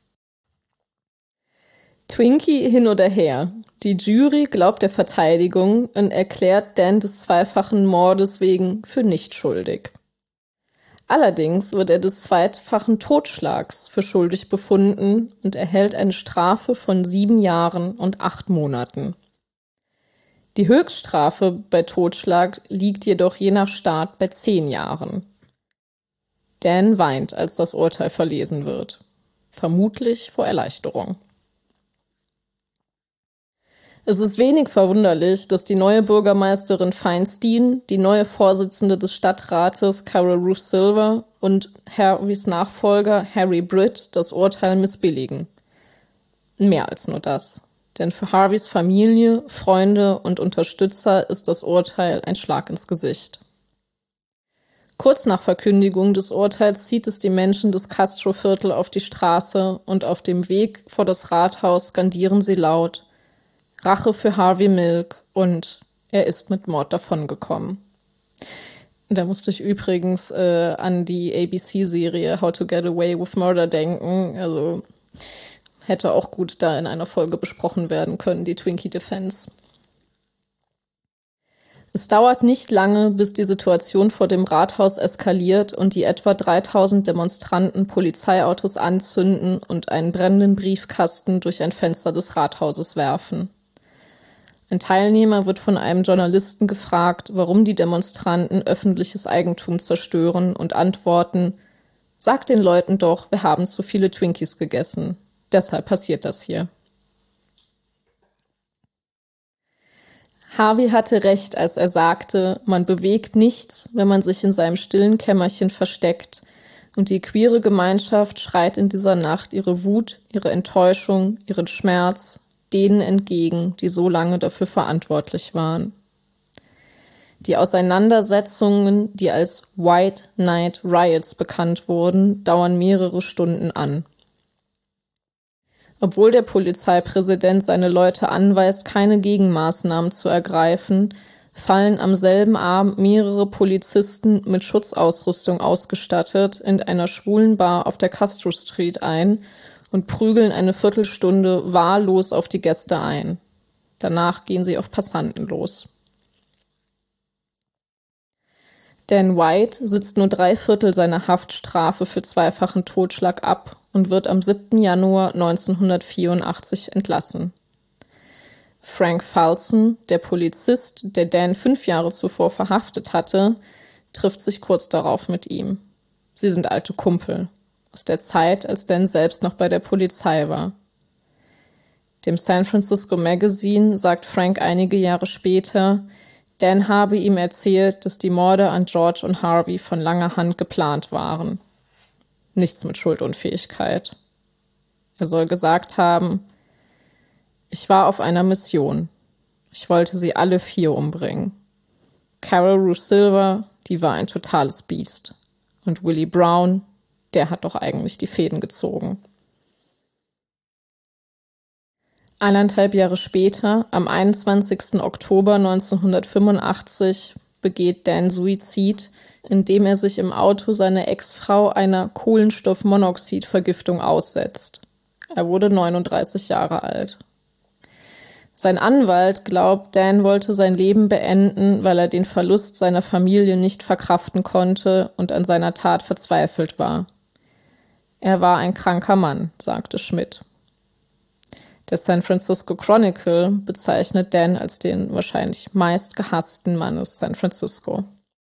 Twinkie hin oder her. Die Jury glaubt der Verteidigung und erklärt Dan des zweifachen Mordes wegen für nicht schuldig. Allerdings wird er des zweifachen Totschlags für schuldig befunden und erhält eine Strafe von sieben Jahren und acht Monaten. Die Höchststrafe bei Totschlag liegt jedoch je nach Staat bei zehn Jahren. Dan weint, als das Urteil verlesen wird. Vermutlich vor Erleichterung. Es ist wenig verwunderlich, dass die neue Bürgermeisterin Feinstein, die neue Vorsitzende des Stadtrates Carol Ruth Silver und Harvys Nachfolger Harry Britt das Urteil missbilligen. Mehr als nur das. Denn für Harvys Familie, Freunde und Unterstützer ist das Urteil ein Schlag ins Gesicht. Kurz nach Verkündigung des Urteils zieht es die Menschen des Castro-Viertel auf die Straße und auf dem Weg vor das Rathaus skandieren sie laut: Rache für Harvey Milk und er ist mit Mord davongekommen. Da musste ich übrigens äh, an die A B C-Serie How to Get Away with Murder denken. Also hätte auch gut da in einer Folge besprochen werden können, die Twinkie Defense. Es dauert nicht lange, bis die Situation vor dem Rathaus eskaliert und die etwa dreitausend Demonstranten Polizeiautos anzünden und einen brennenden Briefkasten durch ein Fenster des Rathauses werfen. Ein Teilnehmer wird von einem Journalisten gefragt, warum die Demonstranten öffentliches Eigentum zerstören, und antworten: Sag den Leuten doch, wir haben zu viele Twinkies gegessen. Deshalb passiert das hier. Harvey hatte recht, als er sagte, man bewegt nichts, wenn man sich in seinem stillen Kämmerchen versteckt, und die queere Gemeinschaft schreit in dieser Nacht ihre Wut, ihre Enttäuschung, ihren Schmerz, denen entgegen, die so lange dafür verantwortlich waren. Die Auseinandersetzungen, die als White Night Riots bekannt wurden, dauern mehrere Stunden an. Obwohl der Polizeipräsident seine Leute anweist, keine Gegenmaßnahmen zu ergreifen, fallen am selben Abend mehrere Polizisten mit Schutzausrüstung ausgestattet in einer schwulen Bar auf der Castro Street ein und prügeln eine Viertelstunde wahllos auf die Gäste ein. Danach gehen sie auf Passanten los. Dan White sitzt nur drei Viertel seiner Haftstrafe für zweifachen Totschlag ab und wird am siebten Januar neunzehnhundertvierundachtzig entlassen. Frank Falson, der Polizist, der Dan fünf Jahre zuvor verhaftet hatte, trifft sich kurz darauf mit ihm. Sie sind alte Kumpel, aus der Zeit, als Dan selbst noch bei der Polizei war. Dem San Francisco Magazine sagt Frank einige Jahre später, Dan habe ihm erzählt, dass die Morde an George und Harvey von langer Hand geplant waren. Nichts mit Schuldunfähigkeit. Er soll gesagt haben, ich war auf einer Mission. Ich wollte sie alle vier umbringen. Carol Ruth Silver, die war ein totales Biest. Und Willie Brown, der hat doch eigentlich die Fäden gezogen. Eineinhalb Jahre später, am einundzwanzigsten Oktober neunzehnhundertfünfundachtzig, begeht Dan Suizid, indem er sich im Auto seiner Ex-Frau einer Kohlenstoffmonoxidvergiftung aussetzt. Er wurde neununddreißig Jahre alt. Sein Anwalt glaubt, Dan wollte sein Leben beenden, weil er den Verlust seiner Familie nicht verkraften konnte und an seiner Tat verzweifelt war. Er war ein kranker Mann, sagte Schmidt. Der San Francisco Chronicle bezeichnet Dan als den wahrscheinlich meist gehassten Mann aus San Francisco.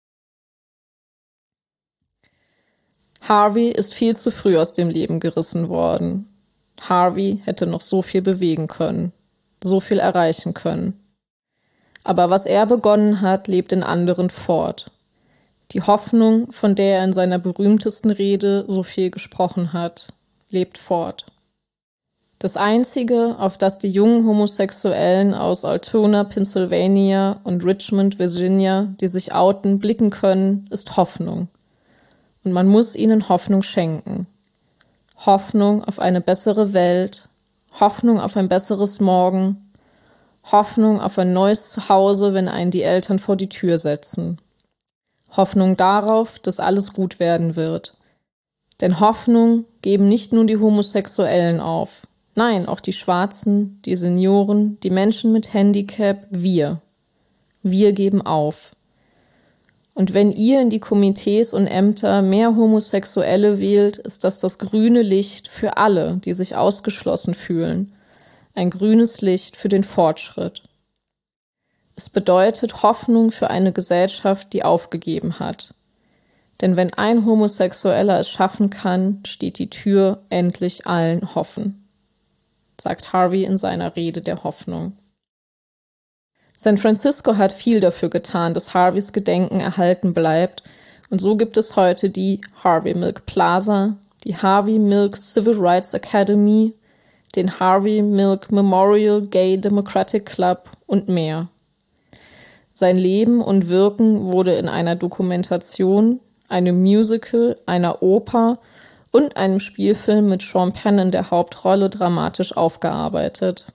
Harvey ist viel zu früh aus dem Leben gerissen worden. Harvey hätte noch so viel bewegen können, so viel erreichen können. Aber was er begonnen hat, lebt in anderen fort. Die Hoffnung, von der er in seiner berühmtesten Rede so viel gesprochen hat, lebt fort. Das Einzige, auf das die jungen Homosexuellen aus Altoona, Pennsylvania und Richmond, Virginia, die sich outen, blicken können, ist Hoffnung. Und man muss ihnen Hoffnung schenken. Hoffnung auf eine bessere Welt, Hoffnung auf ein besseres Morgen, Hoffnung auf ein neues Zuhause, wenn einen die Eltern vor die Tür setzen. Hoffnung darauf, dass alles gut werden wird. Denn Hoffnung geben nicht nur die Homosexuellen auf. Nein, auch die Schwarzen, die Senioren, die Menschen mit Handicap, wir. Wir geben auf. Und wenn ihr in die Komitees und Ämter mehr Homosexuelle wählt, ist das das grüne Licht für alle, die sich ausgeschlossen fühlen. Ein grünes Licht für den Fortschritt. Es bedeutet Hoffnung für eine Gesellschaft, die aufgegeben hat. Denn wenn ein Homosexueller es schaffen kann, steht die Tür endlich allen offen, sagt Harvey in seiner Rede der Hoffnung. San Francisco hat viel dafür getan, dass Harveys Gedenken erhalten bleibt, und so gibt es heute die Harvey Milk Plaza, die Harvey Milk Civil Rights Academy, den Harvey Milk Memorial Gay Democratic Club und mehr. Sein Leben und Wirken wurde in einer Dokumentation, einem Musical, einer Oper und einem Spielfilm mit Sean Penn in der Hauptrolle dramatisch aufgearbeitet.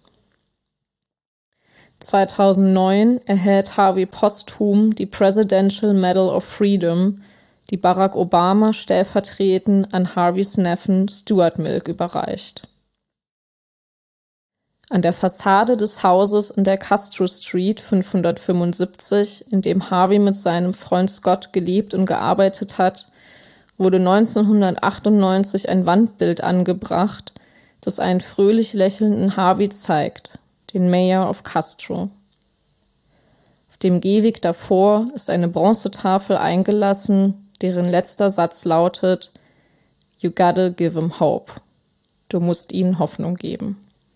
zweitausendneun erhält Harvey posthum die Presidential Medal of Freedom, die Barack Obama stellvertretend an Harveys Neffen Stuart Milk überreicht. An der Fassade des Hauses in der Castro Street fünfhundertfünfundsiebzig, in dem Harvey mit seinem Freund Scott gelebt und gearbeitet hat, wurde neunzehnhundertachtundneunzig ein Wandbild angebracht, das einen fröhlich lächelnden Harvey zeigt, den Mayor of Castro. Auf dem Gehweg davor ist eine Bronzetafel eingelassen, deren letzter Satz lautet: You gotta give 'em hope. Du musst ihnen Hoffnung geben.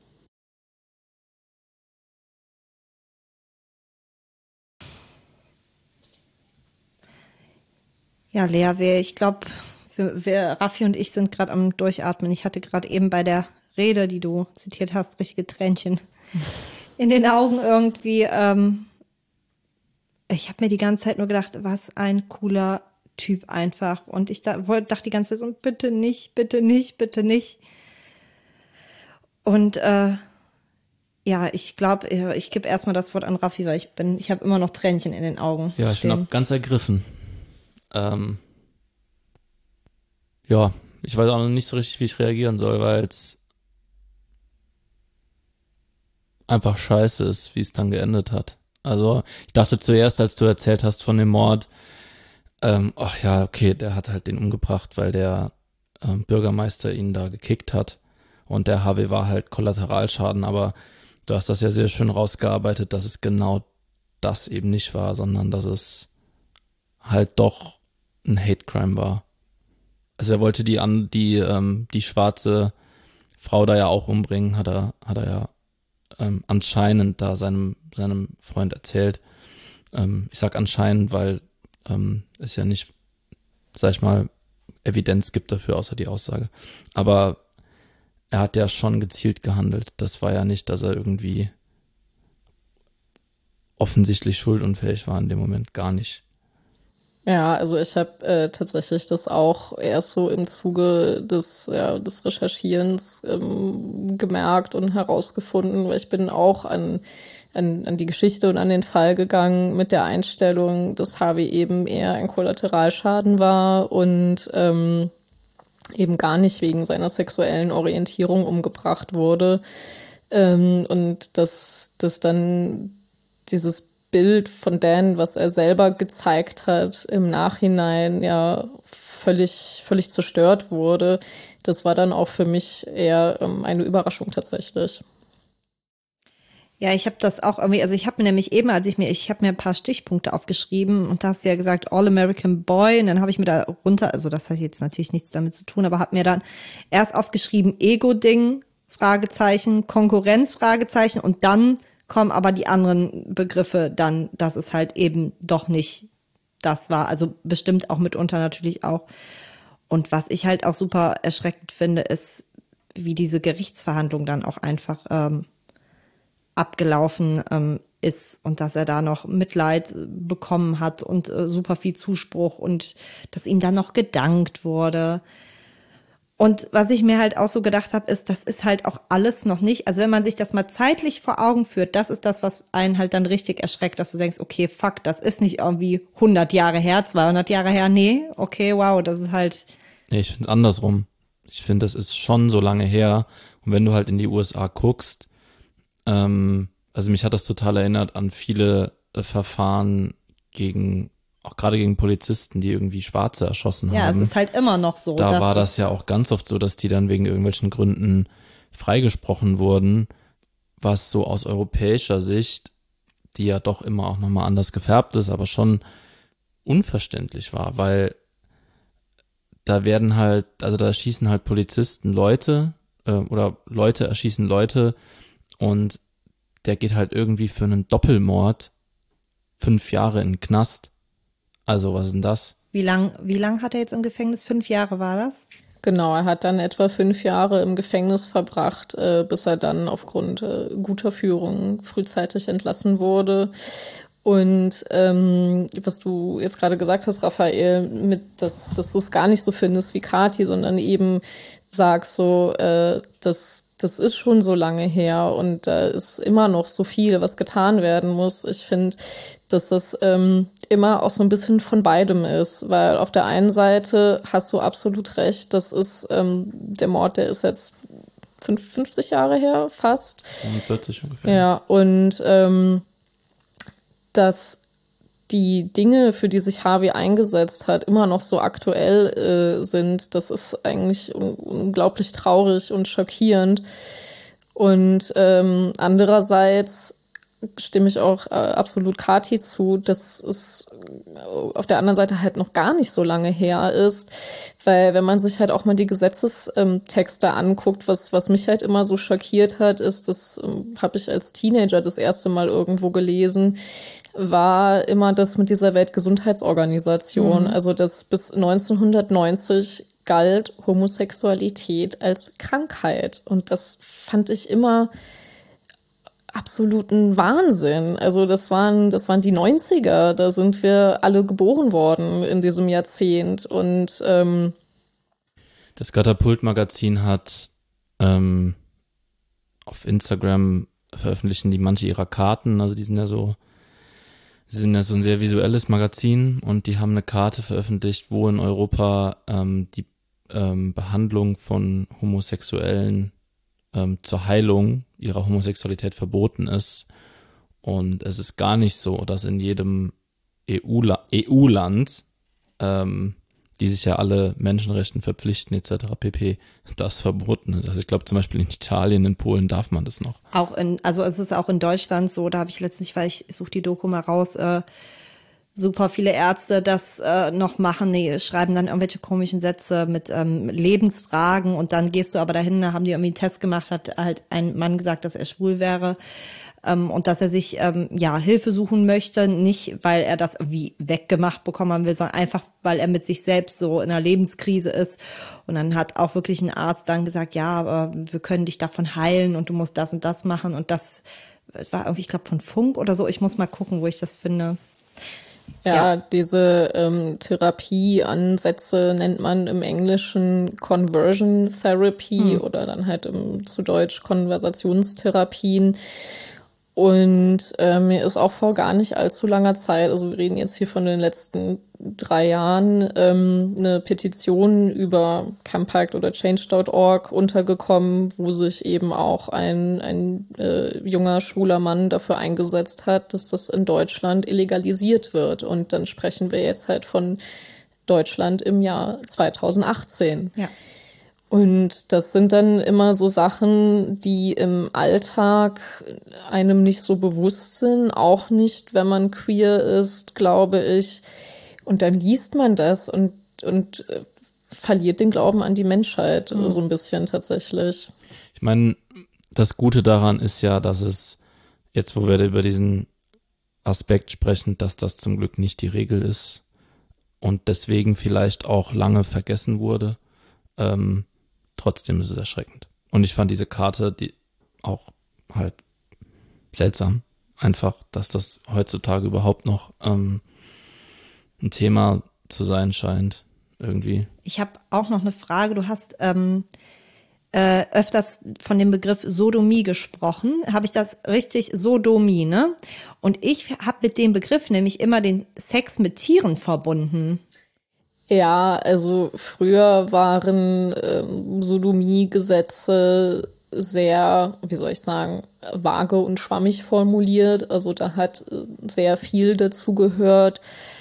Ja, Lea, wir, ich glaube, wir, wir, Raffi und ich sind gerade am Durchatmen. Ich hatte gerade eben bei der Rede, die du zitiert hast, richtige Tränchen in den Augen irgendwie. Ähm, ich habe mir die ganze Zeit nur gedacht, was ein cooler Typ einfach. Und ich da, wollte, dachte die ganze Zeit so, bitte nicht, bitte nicht, bitte nicht. Und äh, ja, ich glaube, ich gebe erstmal das Wort an Raffi, weil ich bin, ich habe immer noch Tränchen in den Augen. Ja, ich stehen. bin auch ganz ergriffen. Ähm, ja, ich weiß auch noch nicht so richtig, wie ich reagieren soll, weil es einfach scheiße ist, wie es dann geendet hat. Also ich dachte zuerst, als du erzählt hast von dem Mord, ähm, ach ja, okay, der hat halt den umgebracht, weil der ähm, Bürgermeister ihn da gekickt hat und der Harvey war halt Kollateralschaden, aber du hast das ja sehr schön rausgearbeitet, dass es genau das eben nicht war, sondern dass es halt doch ein Hate-Crime war. Also er wollte die an die ähm, die schwarze Frau da ja auch umbringen, hat er hat er ja ähm, anscheinend da seinem seinem Freund erzählt. Ähm, ich sag anscheinend, weil ähm, es ja nicht, sag ich mal, Evidenz gibt dafür, außer die Aussage. Aber er hat ja schon gezielt gehandelt. Das war ja nicht, dass er irgendwie offensichtlich schuldunfähig war in dem Moment, gar nicht. Ja, also ich habe äh, tatsächlich das auch erst so im Zuge des, ja, des Recherchierens ähm, gemerkt und herausgefunden, weil ich bin auch an, an, an die Geschichte und an den Fall gegangen mit der Einstellung, dass Harvey eben eher ein Kollateralschaden war und ähm, eben gar nicht wegen seiner sexuellen Orientierung umgebracht wurde. Ähm, und dass, dass dann dieses Bild von Dan, was er selber gezeigt hat, im Nachhinein ja völlig, völlig zerstört wurde, das war dann auch für mich eher ähm, eine Überraschung tatsächlich. Ja, ich habe das auch irgendwie, also ich habe mir nämlich eben, als ich mir, ich habe mir ein paar Stichpunkte aufgeschrieben und da hast du ja gesagt All-American Boy und dann habe ich mir da runter, also das hat jetzt natürlich nichts damit zu tun, aber habe mir dann erst aufgeschrieben Ego-Ding, Fragezeichen, Konkurrenz, Fragezeichen und dann kommen aber die anderen Begriffe dann, dass es halt eben doch nicht das war, also bestimmt auch mitunter natürlich auch. Und was ich halt auch super erschreckend finde, ist, wie diese Gerichtsverhandlung dann auch einfach ähm, abgelaufen ähm, ist und dass er da noch Mitleid bekommen hat und äh, super viel Zuspruch und dass ihm dann noch gedankt wurde. Und was ich mir halt auch so gedacht habe, ist, das ist halt auch alles noch nicht, also wenn man sich das mal zeitlich vor Augen führt, das ist das, was einen halt dann richtig erschreckt, dass du denkst, okay, fuck, das ist nicht irgendwie hundert Jahre her, zweihundert Jahre her, nee, okay, wow, das ist halt... Nee, ich finde es andersrum. Ich finde, das ist schon so lange her und wenn du halt in die U S A guckst, ähm, also mich hat das total erinnert an viele äh, Verfahren gegen, auch gerade gegen Polizisten, die irgendwie Schwarze erschossen Ja, haben. es ist halt immer noch so. Da dass war das es- ja auch ganz oft so, dass die dann wegen irgendwelchen Gründen freigesprochen wurden, was so aus europäischer Sicht, die ja doch immer auch nochmal anders gefärbt ist, aber schon unverständlich war, weil da werden halt, also da schießen halt Polizisten Leute äh, oder Leute erschießen Leute und der geht halt irgendwie für einen Doppelmord fünf Jahre in den Knast. Also was ist denn das? Wie lang, wie lang hat er jetzt im Gefängnis? Fünf Jahre war das? Genau, er hat dann etwa fünf Jahre im Gefängnis verbracht, äh, bis er dann aufgrund äh, guter Führung frühzeitig entlassen wurde. Und ähm, was du jetzt gerade gesagt hast, Raphael, mit dass, dass du es gar nicht so findest wie Kathi, sondern eben sagst so, äh, dass das ist schon so lange her und da ist immer noch so viel, was getan werden muss. Ich finde, dass das ähm, immer auch so ein bisschen von beidem ist, weil auf der einen Seite hast du absolut recht, das ist ähm, der Mord, der ist jetzt fünfzig Jahre her, fast. fünfundvierzig ungefähr. Ja, und ähm, dass die Dinge, für die sich Harvey eingesetzt hat, immer noch so aktuell äh, sind, das ist eigentlich un- unglaublich traurig und schockierend. Und ähm, andererseits stimme ich auch äh, absolut Kathi zu, dass es auf der anderen Seite halt noch gar nicht so lange her ist, weil wenn man sich halt auch mal die Gesetzestexte anguckt, was, was mich halt immer so schockiert hat, ist, das ähm, habe ich als Teenager das erste Mal irgendwo gelesen, war immer das mit dieser Weltgesundheitsorganisation, mhm. also dass bis neunzehnhundertneunzig galt Homosexualität als Krankheit. Und das fand ich immer absoluten Wahnsinn. Also das waren, das waren die neunziger, da sind wir alle geboren worden in diesem Jahrzehnt. Und ähm, das Katapult-Magazin hat ähm, auf Instagram veröffentlichen die manche ihrer Karten, also die sind ja so, sie sind ja so ein sehr visuelles Magazin und die haben eine Karte veröffentlicht, wo in Europa ähm, die ähm, Behandlung von Homosexuellen ähm, zur Heilung ihrer Homosexualität verboten ist. Und es ist gar nicht so, dass in jedem E U-La- E U-Land, ähm, die sich ja alle Menschenrechten verpflichten et cetera pp., das verboten ist. Also ich glaube zum Beispiel in Italien, in Polen darf man das noch. Auch in, also es ist auch in Deutschland so, da habe ich letztlich, weil ich suche die Doku mal raus, äh, super viele Ärzte das äh, noch machen, nee, schreiben dann irgendwelche komischen Sätze mit ähm, Lebensfragen und dann gehst du aber dahin, da haben die irgendwie einen Test gemacht, hat halt ein Mann gesagt, dass er schwul wäre ähm, und dass er sich ähm, ja Hilfe suchen möchte, nicht weil er das irgendwie weggemacht bekommen will, sondern einfach, weil er mit sich selbst so in einer Lebenskrise ist. Und dann hat auch wirklich ein Arzt dann gesagt, ja, aber wir können dich davon heilen und du musst das und das machen und das, das war irgendwie, ich glaube, von Funk oder so. Ich muss mal gucken, wo ich das finde. Ja, Ja. diese ähm, Therapieansätze nennt man im Englischen Conversion Therapy Hm. oder dann halt im, zu Deutsch Konversationstherapien. Und äh, mir ist auch vor gar nicht allzu langer Zeit, also wir reden jetzt hier von den letzten drei Jahren, ähm, eine Petition über Campact oder Change Punkt org untergekommen, wo sich eben auch ein, ein äh, junger, schwuler Mann dafür eingesetzt hat, dass das in Deutschland illegalisiert wird. Und dann sprechen wir jetzt halt von Deutschland im Jahr zweitausendachtzehn. Ja. Und das sind dann immer so Sachen, die im Alltag einem nicht so bewusst sind, auch nicht, wenn man queer ist, glaube ich. Und dann liest man das und, und äh, verliert den Glauben an die Menschheit, mhm. so ein bisschen tatsächlich. Ich meine, das Gute daran ist ja, dass es, jetzt wo wir über diesen Aspekt sprechen, dass das zum Glück nicht die Regel ist und deswegen vielleicht auch lange vergessen wurde. Ähm, Trotzdem ist es erschreckend. Und ich fand diese Karte, die auch halt seltsam, einfach, dass das heutzutage überhaupt noch ähm, ein Thema zu sein scheint, irgendwie. Ich habe auch noch eine Frage. Du hast ähm, äh, öfters von dem Begriff Sodomie gesprochen. Habe ich das richtig? Sodomie, ne? Und ich habe mit dem Begriff nämlich immer den Sex mit Tieren verbunden. Ja, also früher waren ähm, Sodomie-Gesetze sehr, wie soll ich sagen, vage und schwammig formuliert. Also da hat äh, sehr viel dazu gehört.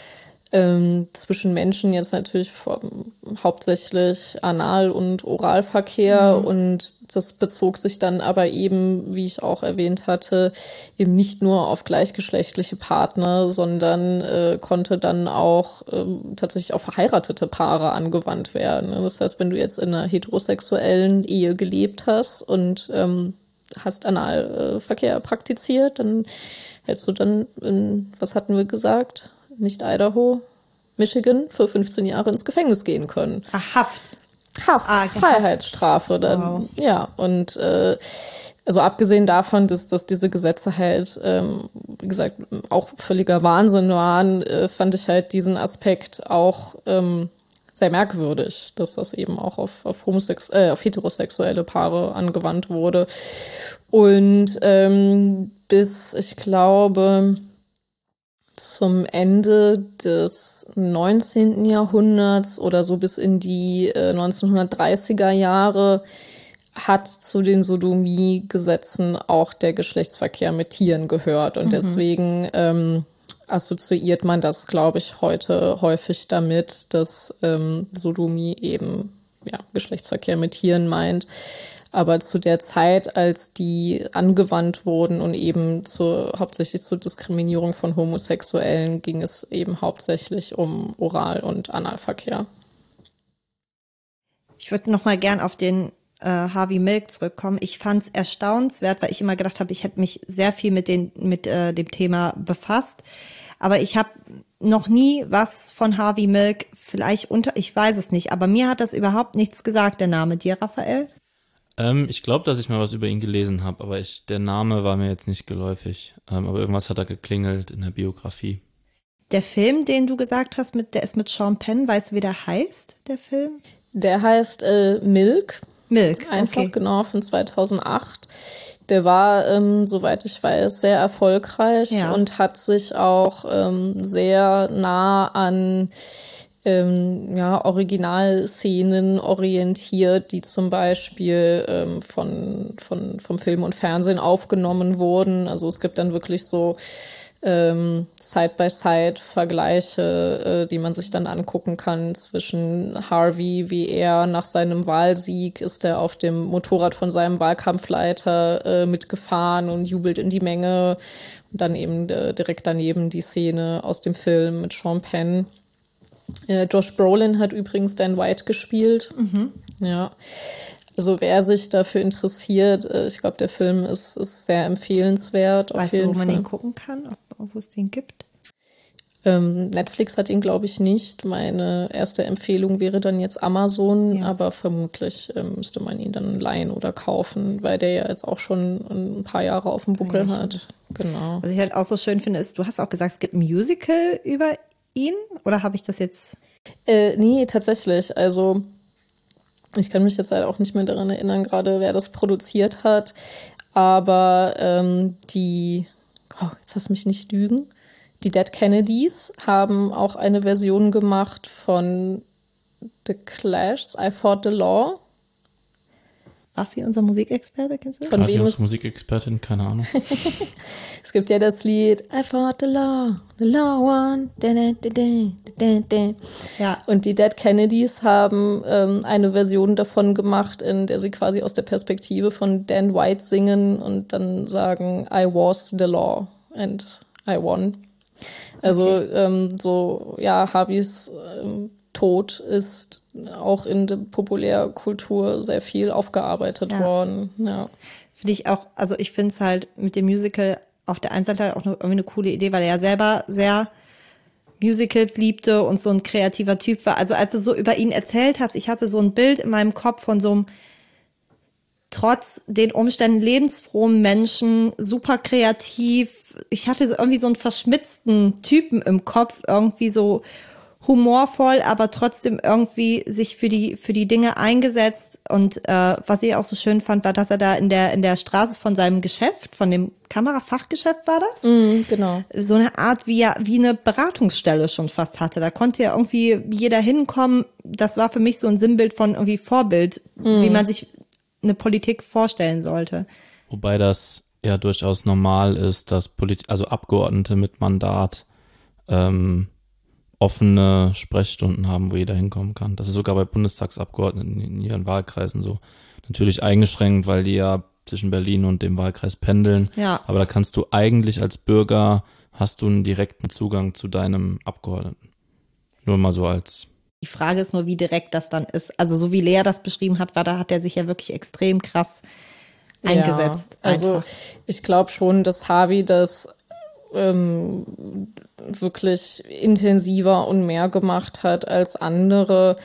Ähm, zwischen Menschen jetzt natürlich vom, hauptsächlich Anal- und Oralverkehr mhm. und das bezog sich dann aber eben, wie ich auch erwähnt hatte, eben nicht nur auf gleichgeschlechtliche Partner, sondern äh, konnte dann auch äh, tatsächlich auf verheiratete Paare angewandt werden. Das heißt, wenn du jetzt in einer heterosexuellen Ehe gelebt hast und ähm, hast Analverkehr praktiziert, dann hättest du dann in, was hatten wir gesagt? Nicht Idaho, Michigan, für fünfzehn Jahre ins Gefängnis gehen können. Ach, Haft. Haft, ah, Freiheitsstrafe. Dann, wow. Ja, und äh, also abgesehen davon, dass, dass diese Gesetze halt, ähm, wie gesagt, auch völliger Wahnsinn waren, äh, fand ich halt diesen Aspekt auch ähm, sehr merkwürdig, dass das eben auch auf, auf, homosex- äh, auf heterosexuelle Paare angewandt wurde. Und ähm, bis, ich glaube, zum Ende des neunzehnten Jahrhunderts oder so bis in die äh, neunzehnhundertdreißiger Jahre hat zu den Sodomie-Gesetzen auch der Geschlechtsverkehr mit Tieren gehört. Und mhm. deswegen ähm, assoziiert man das, glaube ich, heute häufig damit, dass ähm, Sodomie eben ja, Geschlechtsverkehr mit Tieren meint. Aber zu der Zeit, als die angewandt wurden und eben zur, hauptsächlich zur Diskriminierung von Homosexuellen, ging es eben hauptsächlich um Oral- und Analverkehr. Ich würde noch mal gern auf den äh, Harvey Milk zurückkommen. Ich fand es erstaunenswert, weil ich immer gedacht habe, ich hätte mich sehr viel mit, den, mit äh, dem Thema befasst. aber ich habe noch nie was von Harvey Milk, vielleicht unter, ich weiß es nicht, aber mir hat das überhaupt nichts gesagt, der Name. Dir, Raphael? Ähm, ich glaube, dass ich mal was über ihn gelesen habe, aber ich, der Name war mir jetzt nicht geläufig. Ähm, aber irgendwas hat da geklingelt in der Biografie. Der Film, den du gesagt hast, mit, der ist mit Sean Penn, weißt du, wie der heißt, der Film? Der heißt äh, Milk. Milk, Einfach, okay. genau, von zweitausendacht. Der war, ähm, soweit ich weiß, sehr erfolgreich Ja. und hat sich auch ähm, sehr nah an ähm, ja, Originalszenen orientiert, die zum Beispiel ähm, von, von, vom Film und Fernsehen aufgenommen wurden. Also es gibt dann wirklich so ähm, Side-by-Side-Vergleiche, äh, die man sich dann angucken kann zwischen Harvey, wie er nach seinem Wahlsieg ist er auf dem Motorrad von seinem Wahlkampfleiter äh, mitgefahren und jubelt in die Menge. Und dann eben äh, direkt daneben die Szene aus dem Film mit Sean Penn. Äh, Josh Brolin hat übrigens Dan White gespielt. Mhm. Ja. Also wer sich dafür interessiert, äh, ich glaube, der Film ist, ist sehr empfehlenswert. Weißt auf jeden du, wo man Fall. den gucken kann, ob, wo es den gibt? Ähm, Netflix hat ihn, glaube ich, nicht. Meine erste Empfehlung wäre dann jetzt Amazon, Ja. aber vermutlich ähm, müsste man ihn dann leihen oder kaufen, weil der ja jetzt auch schon ein paar Jahre auf dem Buckel Ja, hat. Genau. Was ich halt auch so schön finde, ist, du hast auch gesagt, es gibt ein Musical über ihn, oder habe ich das jetzt? Äh, nee, tatsächlich. Also ich kann mich jetzt halt auch nicht mehr daran erinnern, gerade wer das produziert hat. Aber ähm, die, oh, jetzt lass mich nicht lügen, die Dead Kennedys haben auch eine Version gemacht von The Clash's I Fought the Law. Raffi, unser Musikexperte, kennst du? Von wem ist Musikexpertin, keine Ahnung. Es gibt ja das Lied I Fought the Law, the Law won. Da, da, da, da, da. Ja. Und die Dead Kennedys haben ähm, eine Version davon gemacht, in der sie quasi aus der Perspektive von Dan White singen und dann sagen I was the law and I won. Also Okay. ähm, so, ja, Harveys ähm, Tod ist auch in der Populärkultur sehr viel aufgearbeitet Ja. worden. Ja. Finde ich auch, also ich finde es halt mit dem Musical auf der einen Seite halt auch eine, irgendwie eine coole Idee, weil er ja selber sehr Musicals liebte und so ein kreativer Typ war. Also als du so über ihn erzählt hast, ich hatte so ein Bild in meinem Kopf von so einem trotz den Umständen lebensfrohen Menschen, super kreativ. Ich hatte so irgendwie so einen verschmitzten Typen im Kopf, irgendwie so humorvoll, aber trotzdem irgendwie sich für die für die Dinge eingesetzt. Und äh, was ich auch so schön fand, war, dass er da in der in der Straße von seinem Geschäft, von dem Kamerafachgeschäft war das, Mhm, genau. so eine Art wie ja wie eine Beratungsstelle schon fast hatte. Da konnte ja irgendwie jeder hinkommen. Das war für mich so ein Sinnbild von irgendwie Vorbild, wie man sich eine Politik vorstellen sollte. Wobei das ja durchaus normal ist, dass Polit- also Abgeordnete mit Mandat ähm, offene Sprechstunden haben, wo jeder hinkommen kann. Das ist sogar bei Bundestagsabgeordneten in ihren Wahlkreisen so. Natürlich eingeschränkt, weil die ja zwischen Berlin und dem Wahlkreis pendeln. Ja. Aber da kannst du eigentlich als Bürger, hast du einen direkten Zugang zu deinem Abgeordneten. Nur mal so als... Die Frage ist nur, wie direkt das dann ist. Also so wie Lea das beschrieben hat, war da hat er sich ja wirklich extrem krass eingesetzt. Ja, also einfach. ich glaube schon, dass Harvey das ähm, wirklich intensiver und mehr gemacht hat als andere.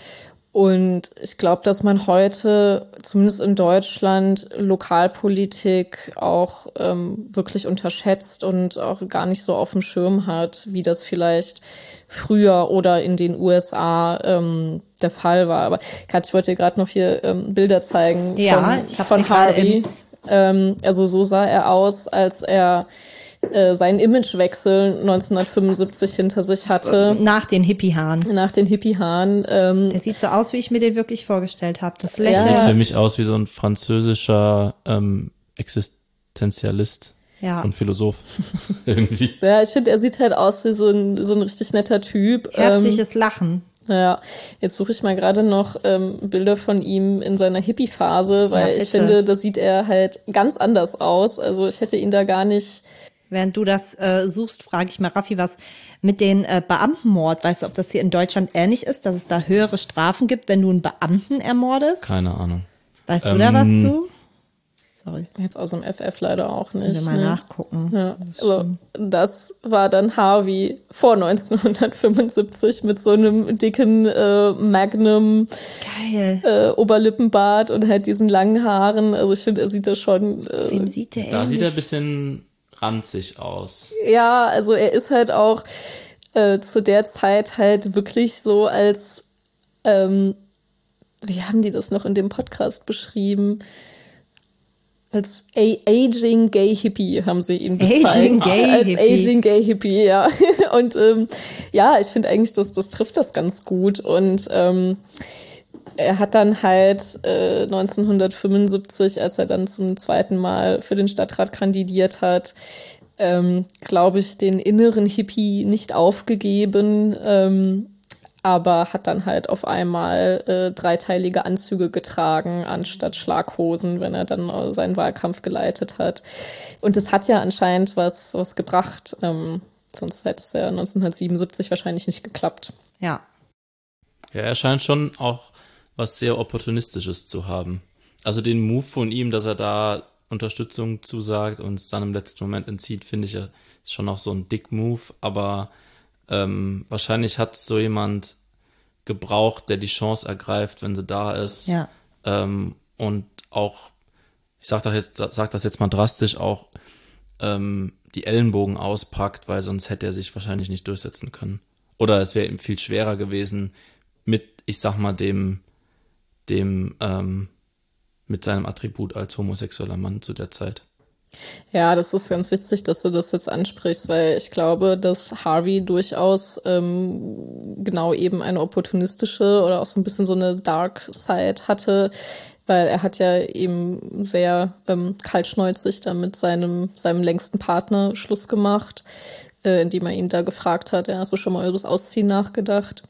Und ich glaube, dass man heute, zumindest in Deutschland, Lokalpolitik auch ähm, wirklich unterschätzt und auch gar nicht so auf dem Schirm hat, wie das vielleicht früher oder in den U S A ähm, der Fall war. Aber Kat, ich wollte dir gerade noch hier ähm, Bilder zeigen Ja, von, ich hab von sie gerade Harvey. Ähm, also so sah er aus, als er äh, seinen Imagewechsel neunzehnhundertfünfundsiebzig hinter sich hatte, Nach den Hippie-Haaren. nach den Hippie-Haaren. Ähm, Der sieht so aus, wie ich mir den wirklich vorgestellt habe. Das Lächeln. Ja. Sieht für mich aus wie so ein französischer ähm, Existenzialist Ja. und Philosoph irgendwie. ja, ich finde, er sieht halt aus wie so ein, so ein richtig netter Typ. Herzliches Lachen. Ja, jetzt suche ich mal gerade noch ähm, Bilder von ihm in seiner Hippie-Phase, weil Ja, ich bitte. finde, da sieht er halt ganz anders aus. Also ich hätte ihn da gar nicht... Während du das äh, suchst, frage ich mal Raffi, was mit den äh, Beamtenmord, weißt du, ob das hier in Deutschland ähnlich ist, dass es da höhere Strafen gibt, wenn du einen Beamten ermordest? Keine Ahnung. Weißt du Ähm, da was zu? Sorry. Jetzt aus dem F F leider auch Müssen nicht. wir mal ne? nachgucken. Ja. Das, Also, das war dann Harvey vor neunzehnhundertfünfundsiebzig mit so einem dicken äh, Magnum Geil. äh, Oberlippenbart und halt diesen langen Haaren. Also ich finde, er sieht das schon. Äh, Wem sieht der Da ähnlich? sieht er ein bisschen ranzig aus. Ja, also er ist halt auch äh, zu der Zeit halt wirklich so als, ähm, wie haben die das noch in dem Podcast beschrieben? Als A- Aging Gay Hippie haben sie ihn bezeichnet. Aging Gay Als Hippie. Aging Gay Hippie, ja. Und ähm, ja, ich finde eigentlich, das, das trifft das ganz gut. Und ähm, er hat dann halt äh, neunzehnhundertfünfundsiebzig, als er dann zum zweiten Mal für den Stadtrat kandidiert hat, ähm, glaube ich, den inneren Hippie nicht aufgegeben, ähm, aber hat dann halt auf einmal äh, dreiteilige Anzüge getragen, anstatt Schlaghosen, wenn er dann äh, seinen Wahlkampf geleitet hat. Und es hat ja anscheinend was, was gebracht, ähm, sonst hätte es ja neunzehnhundertsiebenundsiebzig wahrscheinlich nicht geklappt. Ja. Ja, er scheint schon auch was sehr Opportunistisches zu haben. Also den Move von ihm, dass er da Unterstützung zusagt und es dann im letzten Moment entzieht, finde ich, ist schon auch so ein Dick-Move. Aber ähm, wahrscheinlich hat so jemand gebraucht, der die Chance ergreift, wenn sie da ist. Ja. Ähm, und auch, ich sag das jetzt, sag das jetzt mal drastisch, auch ähm, die Ellenbogen auspackt, weil sonst hätte er sich wahrscheinlich nicht durchsetzen können. Oder es wäre ihm viel schwerer gewesen, mit, ich sag mal, dem, dem, ähm, mit seinem Attribut als homosexueller Mann zu der Zeit. Ja, das ist ganz witzig, dass du das jetzt ansprichst, weil ich glaube, dass Harvey durchaus ähm, genau eben eine opportunistische oder auch so ein bisschen so eine Dark Side hatte, weil er hat ja eben sehr ähm, kaltschnäuzig da mit seinem, seinem längsten Partner Schluss gemacht, äh, indem er ihn da gefragt hat, ja, hast du schon mal über das Ausziehen nachgedacht?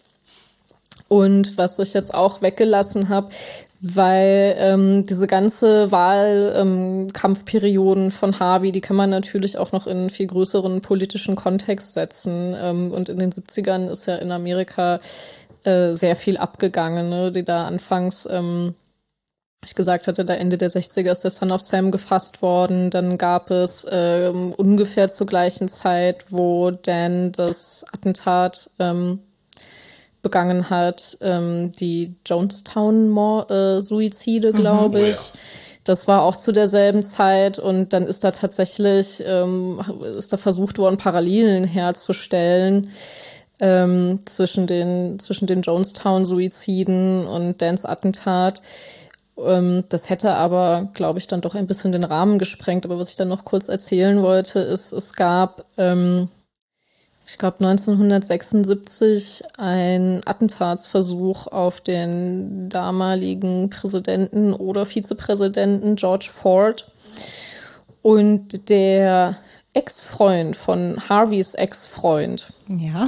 Und was ich jetzt auch weggelassen habe, weil ähm, diese ganze Wahlkampfperioden ähm, von Harvey, die kann man natürlich auch noch in einen viel größeren politischen Kontext setzen. Ähm, und in den siebzigern ist ja in Amerika äh, sehr viel abgegangen, ne? Die da anfangs, ähm, ich gesagt hatte, da Ende der sechziger ist der Son of Sam gefasst worden. Dann gab es ähm, ungefähr zur gleichen Zeit, wo Dan das Attentat ähm, begangen hat, ähm, die Jonestown-Suizide, glaube Mhm. ich. Oh ja. Das war auch zu derselben Zeit und dann ist da tatsächlich, ähm, ist da versucht worden, Parallelen herzustellen ähm, zwischen den, zwischen den Jonestown-Suiziden und Dans Attentat. Ähm, das hätte aber, glaube ich, dann doch ein bisschen den Rahmen gesprengt. Aber was ich dann noch kurz erzählen wollte, ist, es gab ähm, ich glaube neunzehnhundertsechsundsiebzig ein Attentatsversuch auf den damaligen Präsidenten oder Vizepräsidenten George Ford. Und der Ex-Freund von Harveys Ex-Freund Ja.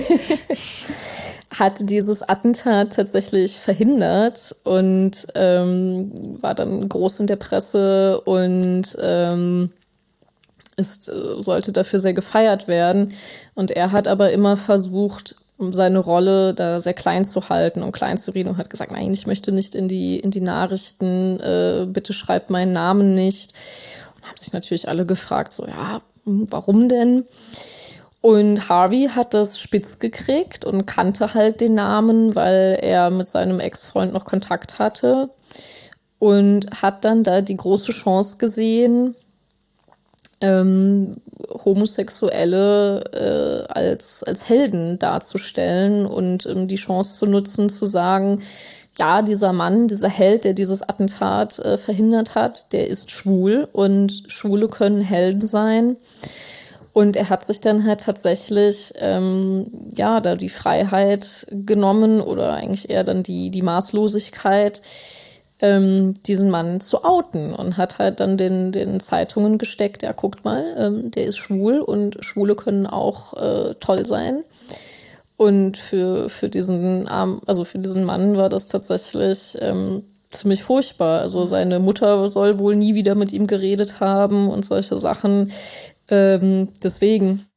hat dieses Attentat tatsächlich verhindert und ähm, war dann groß in der Presse und ähm, ist, sollte dafür sehr gefeiert werden. Und er hat aber immer versucht, seine Rolle da sehr klein zu halten und klein zu reden und hat gesagt, nein, ich möchte nicht in die, in die Nachrichten, äh, bitte schreibt meinen Namen nicht. Und haben sich natürlich alle gefragt, so, ja, warum denn? Und Harvey hat das spitz gekriegt und kannte halt den Namen, weil er mit seinem Ex-Freund noch Kontakt hatte und hat dann da die große Chance gesehen, Ähm, Homosexuelle äh, als, als Helden darzustellen und ähm, die Chance zu nutzen, zu sagen, ja, dieser Mann, dieser Held, der dieses Attentat äh, verhindert hat, der ist schwul und Schwule können Helden sein. Und er hat sich dann halt tatsächlich, ähm, ja, da die Freiheit genommen oder eigentlich eher dann die, die Maßlosigkeit, Ähm, diesen Mann zu outen und hat halt dann den, den Zeitungen gesteckt, ja, guckt mal, ähm, der ist schwul und Schwule können auch äh, toll sein. Und für, für diesen Arm, also für diesen Mann war das tatsächlich ähm, ziemlich furchtbar. Also seine Mutter soll wohl nie wieder mit ihm geredet haben und solche Sachen. Ähm, deswegen.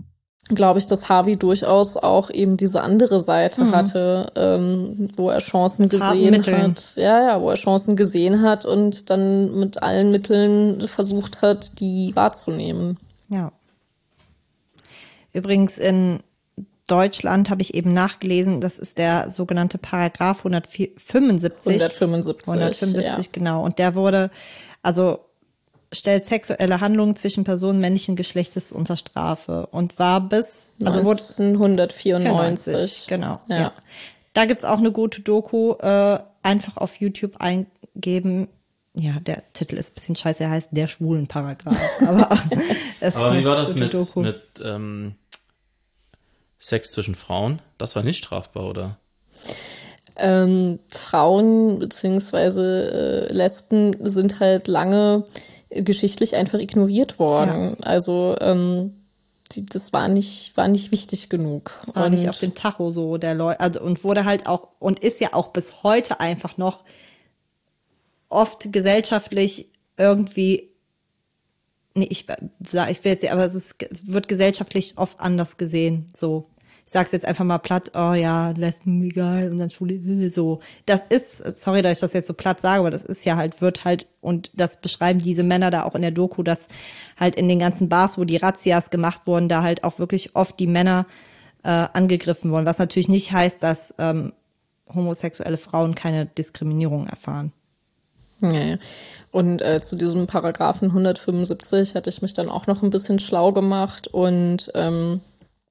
glaube ich, dass Harvey durchaus auch eben diese andere Seite mhm. hatte, ähm, wo er Chancen mit gesehen hat. Ja, ja, wo er Chancen gesehen hat und dann mit allen Mitteln versucht hat, die wahrzunehmen. Ja. Übrigens in Deutschland habe ich eben nachgelesen, das ist der sogenannte Paragraph hundertfünfundsiebzig. hundertfünfundsiebzig, hundertfünfundsiebzig, ja. Genau. Und der wurde, also stellt sexuelle Handlungen zwischen Personen männlichen Geschlechtes unter Strafe und war bis also neunzehnhundertvierundneunzig. Genau, ja. ja. Da gibt's auch eine gute Doku, äh, einfach auf YouTube eingeben. Ja, der Titel ist ein bisschen scheiße, er heißt Der Schwulenparagraph. Aber, es aber wie war das mit, Doku. mit ähm, Sex zwischen Frauen? Das war nicht strafbar, oder? Ähm, Frauen beziehungsweise äh, Lesben sind halt lange geschichtlich einfach ignoriert worden. Ja. Also ähm, die, das war nicht, war nicht wichtig genug. Das war und nicht auf dem Tacho so der Leute, also und wurde halt auch und ist ja auch bis heute einfach noch oft gesellschaftlich irgendwie, nee, ich sag, ich will jetzt, aber es ist, wird gesellschaftlich oft anders gesehen, so. Ich sag's jetzt einfach mal platt, oh ja, Lesben, egal, und dann Schwule, so. Das ist, sorry, dass ich das jetzt so platt sage, aber das ist ja halt, wird halt, und das beschreiben diese Männer da auch in der Doku, dass halt in den ganzen Bars, wo die Razzias gemacht wurden, da halt auch wirklich oft die Männer äh, angegriffen wurden, was natürlich nicht heißt, dass ähm, homosexuelle Frauen keine Diskriminierung erfahren. Ja, und äh, zu diesem Paragraphen hundertfünfundsiebzig hatte ich mich dann auch noch ein bisschen schlau gemacht und ähm,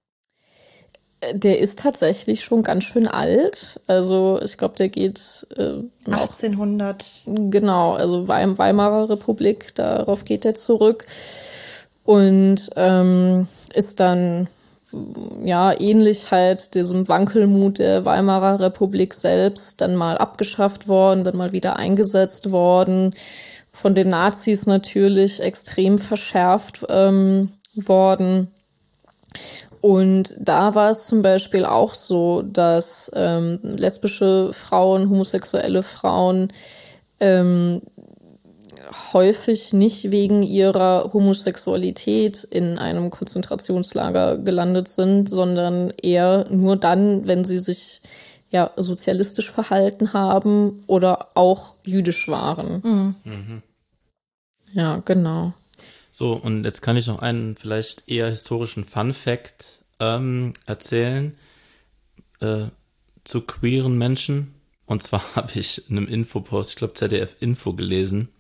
der ist tatsächlich schon ganz schön alt. Also ich glaube, der geht äh, achtzehnhundert. Genau, also Weimarer Republik, darauf geht er zurück und ähm, ist dann ja ähnlich halt diesem Wankelmut der Weimarer Republik selbst dann mal abgeschafft worden, dann mal wieder eingesetzt worden, von den Nazis natürlich extrem verschärft ähm, worden. Und da war es zum Beispiel auch so, dass ähm, lesbische Frauen, homosexuelle Frauen ähm, häufig nicht wegen ihrer Homosexualität in einem Konzentrationslager gelandet sind, sondern eher nur dann, wenn sie sich ja sozialistisch verhalten haben oder auch jüdisch waren. Mhm. Mhm. Ja, genau. So, und jetzt kann ich noch einen vielleicht eher historischen Fun-Fact ähm, erzählen äh, zu queeren Menschen. Und zwar habe ich in einem Infopost, ich glaube Z D F Info, gelesen,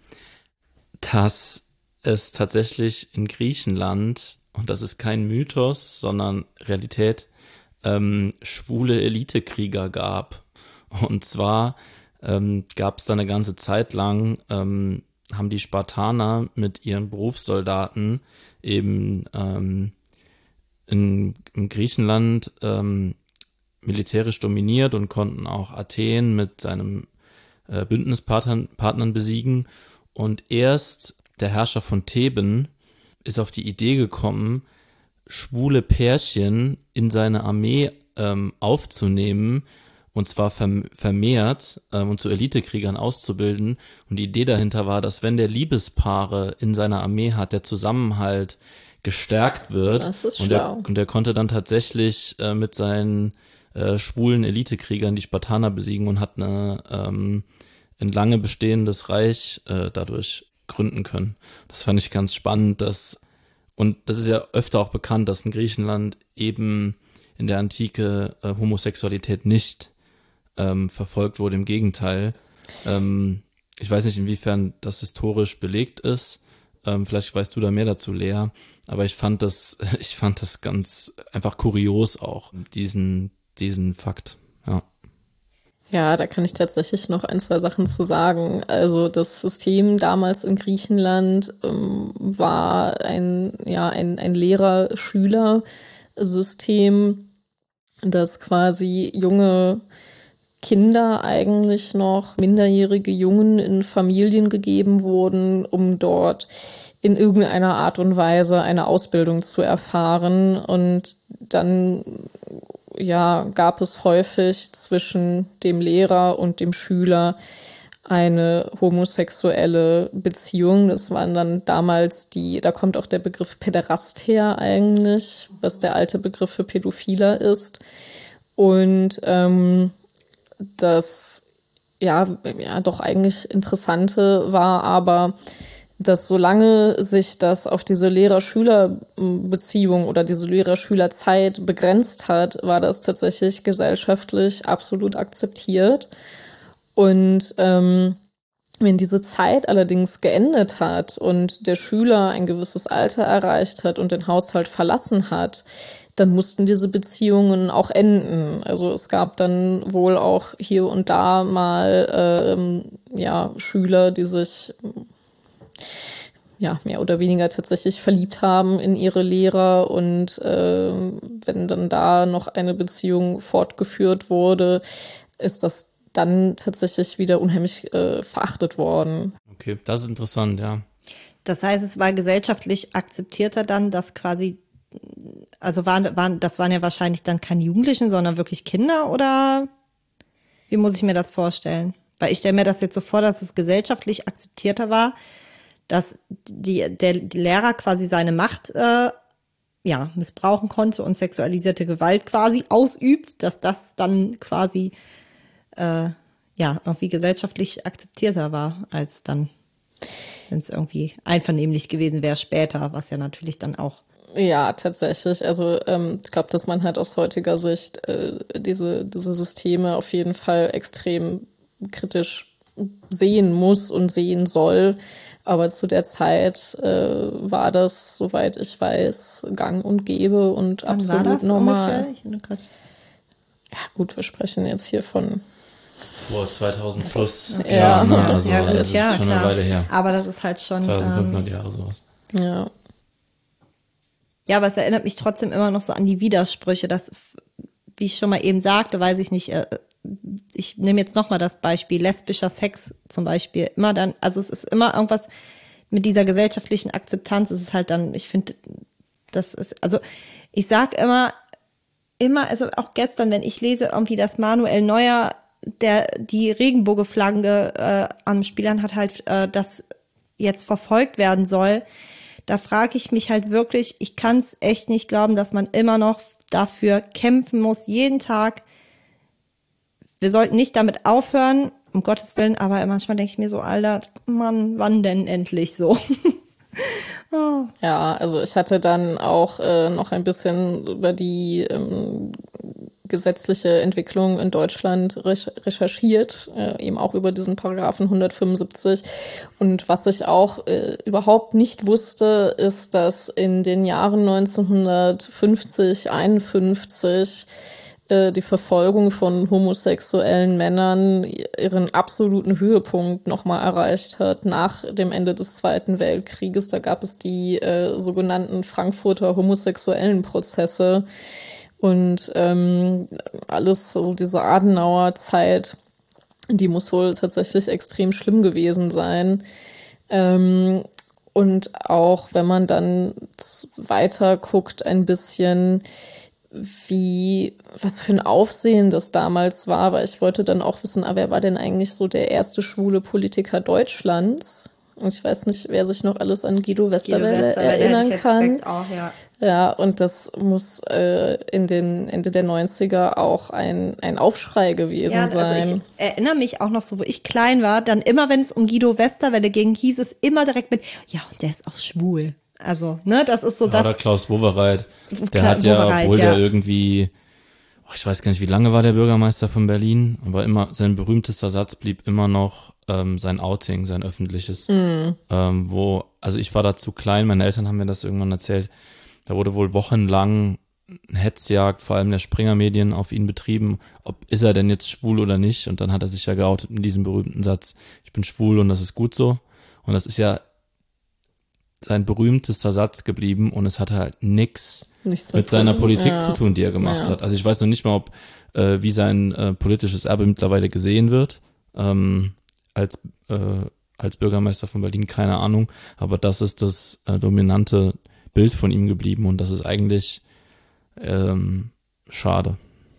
dass es tatsächlich in Griechenland, und das ist kein Mythos, sondern Realität, ähm, schwule Elitekrieger gab. Und zwar ähm, gab es da eine ganze Zeit lang ähm, haben die Spartaner mit ihren Berufssoldaten eben ähm, in, in Griechenland ähm, militärisch dominiert und konnten auch Athen mit seinem äh, Bündnispartnern Partnern besiegen. Und erst der Herrscher von Theben ist auf die Idee gekommen, schwule Pärchen in seine Armee ähm, aufzunehmen, und zwar vermehrt ähm, und zu Elitekriegern auszubilden. Und die Idee dahinter war, dass wenn der Liebespaare in seiner Armee hat, der Zusammenhalt gestärkt wird. Das ist und, schlau. der, und der konnte dann tatsächlich äh, mit seinen äh, schwulen Elitekriegern die Spartaner besiegen und hat eine, ähm, ein lange bestehendes Reich äh, dadurch gründen können. Das fand ich ganz spannend, dass, und das ist ja öfter auch bekannt, dass in Griechenland eben in der Antike äh, Homosexualität nicht ähm, verfolgt wurde, im Gegenteil. Ähm, ich weiß nicht, inwiefern das historisch belegt ist. Ähm, vielleicht weißt du da mehr dazu, Lea. Aber ich fand das, ich fand das ganz einfach kurios auch, diesen, diesen Fakt. Ja. Ja, da kann ich tatsächlich noch ein, zwei Sachen zu sagen. Also das System damals in Griechenland ähm, war ein, ja, ein, ein Lehrer-Schüler-System, das quasi junge Kinder eigentlich noch, minderjährige Jungen in Familien gegeben wurden, um dort in irgendeiner Art und Weise eine Ausbildung zu erfahren. Und dann ja, gab es häufig zwischen dem Lehrer und dem Schüler eine homosexuelle Beziehung. Das waren dann damals die, da kommt auch der Begriff Päderast her eigentlich, was der alte Begriff für Pädophiler ist. Und ähm, das ja, ja doch eigentlich Interessante war aber, dass solange sich das auf diese Lehrer-Schüler-Beziehung oder diese Lehrer-Schüler-Zeit begrenzt hat, war das tatsächlich gesellschaftlich absolut akzeptiert. Und ähm, wenn diese Zeit allerdings geendet hat und der Schüler ein gewisses Alter erreicht hat und den Haushalt verlassen hat, dann mussten diese Beziehungen auch enden. Also es gab dann wohl auch hier und da mal ähm, ja, Schüler, die sich ja, mehr oder weniger tatsächlich verliebt haben in ihre Lehrer und äh, wenn dann da noch eine Beziehung fortgeführt wurde, ist das dann tatsächlich wieder unheimlich äh, verachtet worden. Okay, das ist interessant, ja. Das heißt, es war gesellschaftlich akzeptierter dann, dass quasi, also waren, waren, das waren ja wahrscheinlich dann keine Jugendlichen, sondern wirklich Kinder oder wie muss ich mir das vorstellen? Weil ich stelle mir das jetzt so vor, dass es gesellschaftlich akzeptierter war, dass die, der, die Lehrer quasi seine Macht äh, ja, missbrauchen konnte und sexualisierte Gewalt quasi ausübt, dass das dann quasi äh, ja irgendwie gesellschaftlich akzeptierter war, als dann, wenn es irgendwie einvernehmlich gewesen wäre später, was ja natürlich dann auch. Ja, tatsächlich. Also ähm, ich glaube, dass man halt aus heutiger Sicht äh, diese, diese Systeme auf jeden Fall extrem kritisch sehen muss und sehen soll. Aber zu der Zeit äh, war das, soweit ich weiß, gang und gäbe und Wann absolut war das normal. ungefähr? Ja gut, wir sprechen jetzt hier von vor zweitausend plus Ja. Jahren, ne? Ja, Also ja, gut, das ist ja, schon klar. eine Weile her. Aber das ist halt schon. zweitausendfünfhundert Ähm, Jahre sowas. ja. ja, aber es erinnert mich trotzdem immer noch so an die Widersprüche. Das ist, wie ich schon mal eben sagte, weiß ich nicht. Äh, ich nehme jetzt nochmal das Beispiel lesbischer Sex zum Beispiel. Immer dann, also es ist immer irgendwas mit dieser gesellschaftlichen Akzeptanz. Es ist halt dann, ich finde, das ist, also ich sag immer, immer, also auch gestern, wenn ich lese irgendwie, dass Manuel Neuer, der die Regenbogenflagge äh, am Spielern hat, halt, äh, das jetzt verfolgt werden soll, da frage ich mich halt wirklich, ich kann es echt nicht glauben, dass man immer noch dafür kämpfen muss, jeden Tag. Wir sollten nicht damit aufhören, um Gottes Willen, aber manchmal denke ich mir so, Alter, Mann, wann denn endlich so? Oh. Ja, also ich hatte dann auch äh, noch ein bisschen über die ähm, gesetzliche Entwicklung in Deutschland re- recherchiert, äh, eben auch über diesen Paragraphen hundertfünfundsiebzig. Und was ich auch äh, überhaupt nicht wusste, ist, dass in den Jahren neunzehnhundertfünfzig, einundfünfzig die Verfolgung von homosexuellen Männern ihren absoluten Höhepunkt nochmal erreicht hat nach dem Ende des Zweiten Weltkrieges. Da gab es die äh, sogenannten Frankfurter homosexuellen Prozesse und ähm, alles, also diese Adenauer Zeit, die muss wohl tatsächlich extrem schlimm gewesen sein. Ähm, und auch wenn man dann weiter guckt ein bisschen, wie, was für ein Aufsehen das damals war, weil ich wollte dann auch wissen, ah, wer war denn eigentlich so der erste schwule Politiker Deutschlands? Und ich weiß nicht, wer sich noch alles an Guido Westerwelle, Guido Westerwelle erinnern hätte ich jetzt kann. direkt auch, ja. Ja, und das muss äh, in den Ende der neunziger auch ein, ein Aufschrei gewesen Ja, sein. also ich erinnere mich auch noch so, wo ich klein war, dann immer, wenn es um Guido Westerwelle ging, hieß es immer direkt mit, ja, und der ist auch schwul. Also, ne, das ist so Ja, das. oder Klaus Wowereit. Der Klar, hat ja, Wowereit, obwohl ja. der irgendwie, oh, ich weiß gar nicht, wie lange war der Bürgermeister von Berlin, aber immer, sein berühmtester Satz blieb immer noch ähm, sein Outing, sein öffentliches. Mm. Ähm, wo, also ich war da zu klein, meine Eltern haben mir das irgendwann erzählt, da wurde wohl wochenlang eine Hetzjagd, vor allem der Springer-Medien, auf ihn betrieben, ob ist er denn jetzt schwul oder nicht, und dann hat er sich ja geoutet in diesem berühmten Satz, ich bin schwul und das ist gut so, und das ist ja sein berühmtester Satz geblieben und es hatte halt nix Nichts mit seiner tun. Politik Ja. zu tun, die er gemacht Ja. hat. Also ich weiß noch nicht mal, ob äh, wie sein äh, politisches Erbe mittlerweile gesehen wird, ähm, als äh, als Bürgermeister von Berlin, keine Ahnung, aber das ist das äh, dominante Bild von ihm geblieben und das ist eigentlich ähm, schade.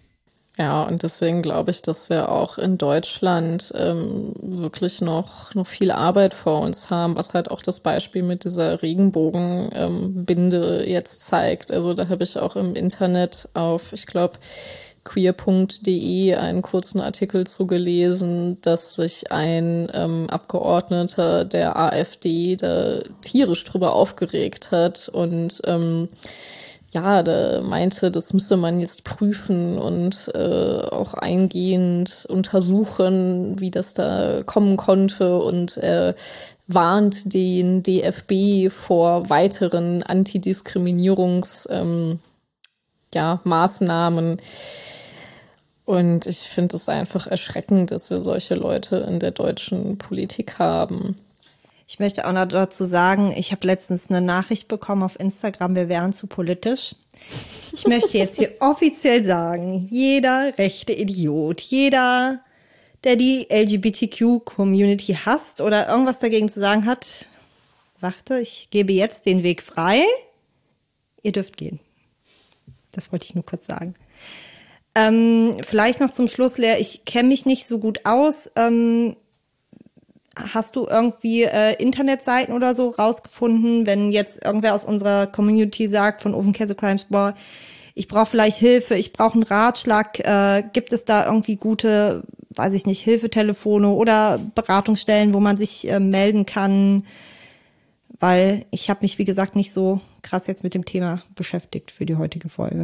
Ja, und deswegen glaube ich, dass wir auch in Deutschland ähm, wirklich noch, noch viel Arbeit vor uns haben, was halt auch das Beispiel mit dieser Regenbogenbinde ähm, jetzt zeigt. Also da habe ich auch im Internet auf, ich glaube, queer punkt de einen kurzen Artikel zu gelesen, dass sich ein ähm, Abgeordneter der AfD da tierisch drüber aufgeregt hat und ähm, ja, der meinte, das müsse man jetzt prüfen und äh, auch eingehend untersuchen, wie das da kommen konnte. Und er warnt den D F B vor weiteren Antidiskriminierungs ähm, ja, Maßnahmen. Und ich finde es einfach erschreckend, dass wir solche Leute in der deutschen Politik haben. Ich möchte auch noch dazu sagen, ich habe letztens eine Nachricht bekommen auf Instagram, wir wären zu politisch. Ich möchte jetzt hier offiziell sagen, jeder rechte Idiot, jeder, der die L G B T Q-Community hasst oder irgendwas dagegen zu sagen hat, warte, ich gebe jetzt den Weg frei. Ihr dürft gehen. Das wollte ich nur kurz sagen. Ähm, vielleicht noch zum Schluss, Lea, ich kenne mich nicht so gut aus. Ähm, Hast du irgendwie äh, Internetseiten oder so rausgefunden, wenn jetzt irgendwer aus unserer Community sagt von Ofen Käse Crimes, boah, ich brauche vielleicht Hilfe, ich brauche einen Ratschlag, äh, gibt es da irgendwie gute, weiß ich nicht, Hilfetelefone oder Beratungsstellen, wo man sich äh, melden kann? Weil ich habe mich, wie gesagt, nicht so krass jetzt mit dem Thema beschäftigt für die heutige Folge.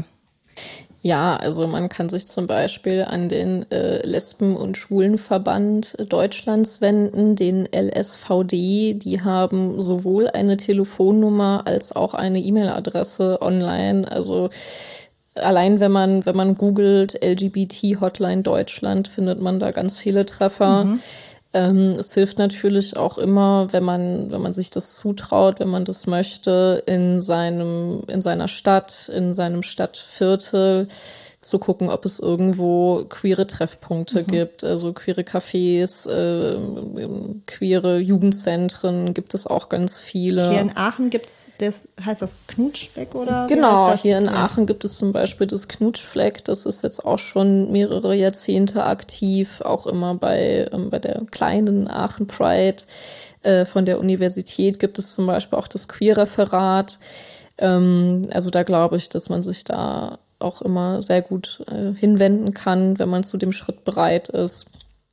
Ja, also man kann sich zum Beispiel an den äh, Lesben- und Schwulenverband Deutschlands wenden, den L S V D. Die haben sowohl eine Telefonnummer als auch eine E-Mail-Adresse online. Also allein wenn man, wenn man googelt L G B T Hotline Deutschland, findet man da ganz viele Treffer. Mhm. Ähm, es hilft natürlich auch immer, wenn man, wenn man sich das zutraut, wenn man das möchte, in seinem, in seiner Stadt, in seinem Stadtviertel zu gucken, ob es irgendwo queere Treffpunkte mhm. gibt, also queere Cafés, äh, queere Jugendzentren gibt es auch ganz viele. Hier in Aachen gibt's das, heißt das Knutschfleck oder? Genau, das? hier in ja. Aachen gibt es zum Beispiel das Knutschfleck, das ist jetzt auch schon mehrere Jahrzehnte aktiv, auch immer bei, ähm, bei der kleinen Aachen Pride. Äh, von der Universität gibt es zum Beispiel auch das Queerreferat. Ähm, also da glaube ich, dass man sich da auch immer sehr gut äh, hinwenden kann, wenn man zu dem Schritt bereit ist.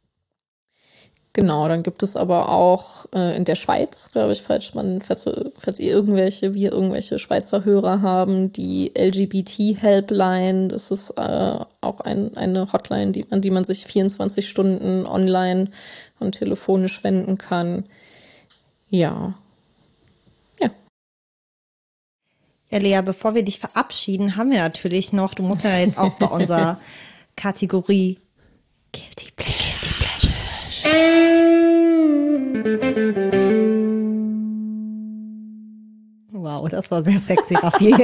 Genau, dann gibt es aber auch äh, in der Schweiz, glaube ich, falls man, falls, falls ihr irgendwelche, wir irgendwelche Schweizer Hörer haben, die L G B T-Helpline, das ist äh, auch ein, eine Hotline, die, an die man sich vierundzwanzig Stunden online und telefonisch wenden kann. Ja. Ja, Lea, bevor wir dich verabschieden, haben wir natürlich noch, du musst ja jetzt auch bei unserer Kategorie Guilty Pleasure. Wow, das war sehr sexy, Raffi.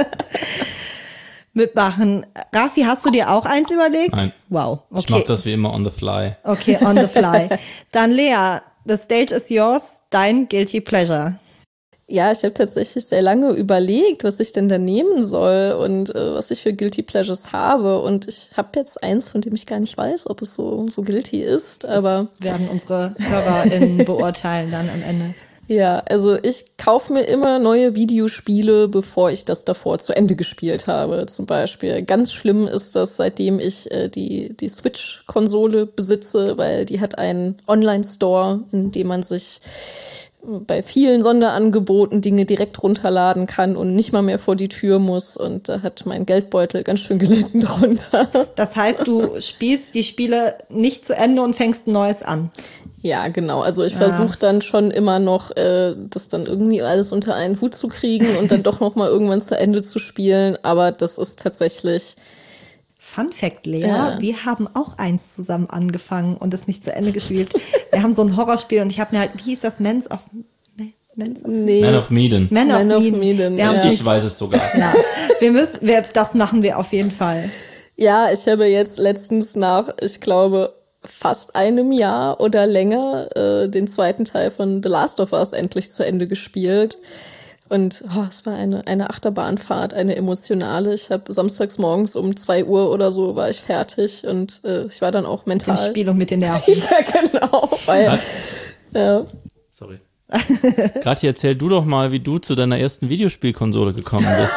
Mitmachen. Raffi, hast du dir auch eins überlegt? Nein. Wow. Okay. Ich mache das wie immer on the fly. Okay, on the fly. Dann Lea, the stage is yours, dein Guilty Pleasure. Ja, ich habe tatsächlich sehr lange überlegt, was ich denn da nehmen soll und äh, was ich für Guilty Pleasures habe. Und ich habe jetzt eins, von dem ich gar nicht weiß, ob es so, so guilty ist. Aber das werden unsere HörerInnen beurteilen dann am Ende. Ja, also ich kaufe mir immer neue Videospiele, bevor ich das davor zu Ende gespielt habe. Zum Beispiel. Ganz schlimm ist das, seitdem ich äh, die, die Switch-Konsole besitze, weil die hat einen Online-Store, in dem man sich bei vielen Sonderangeboten Dinge direkt runterladen kann und nicht mal mehr vor die Tür muss. Und da hat mein Geldbeutel ganz schön gelitten drunter. Das heißt, du spielst die Spiele nicht zu Ende und fängst ein neues an. Ja, genau. Also ich versuche dann schon immer noch, äh, das dann irgendwie alles unter einen Hut zu kriegen und dann doch noch mal irgendwann zu Ende zu spielen. Aber das ist tatsächlich... Fun Fact, Lea, ja. Wir haben auch eins zusammen angefangen und es nicht zu Ende gespielt. Wir haben so ein Horrorspiel und ich habe mir halt, wie hieß das, Mans of... Mans of, nee. Man of Medan. Man, Man of Medan. Medan. Ja. Ich weiß es sogar. Ja. Wir müssen, wir, das machen wir auf jeden Fall. Ja, ich habe jetzt letztens nach, ich glaube, fast einem Jahr oder länger äh, den zweiten Teil von The Last of Us endlich zu Ende gespielt. Und oh, es war eine, eine Achterbahnfahrt, eine emotionale. Ich habe samstags morgens um zwei Uhr oder so war ich fertig und äh, ich war dann auch mental. Mit dem Spiel und mit den Nerven. Ja, genau. Weil, ja. Sorry. Kathi, erzähl du doch mal, wie du zu deiner ersten Videospielkonsole gekommen bist.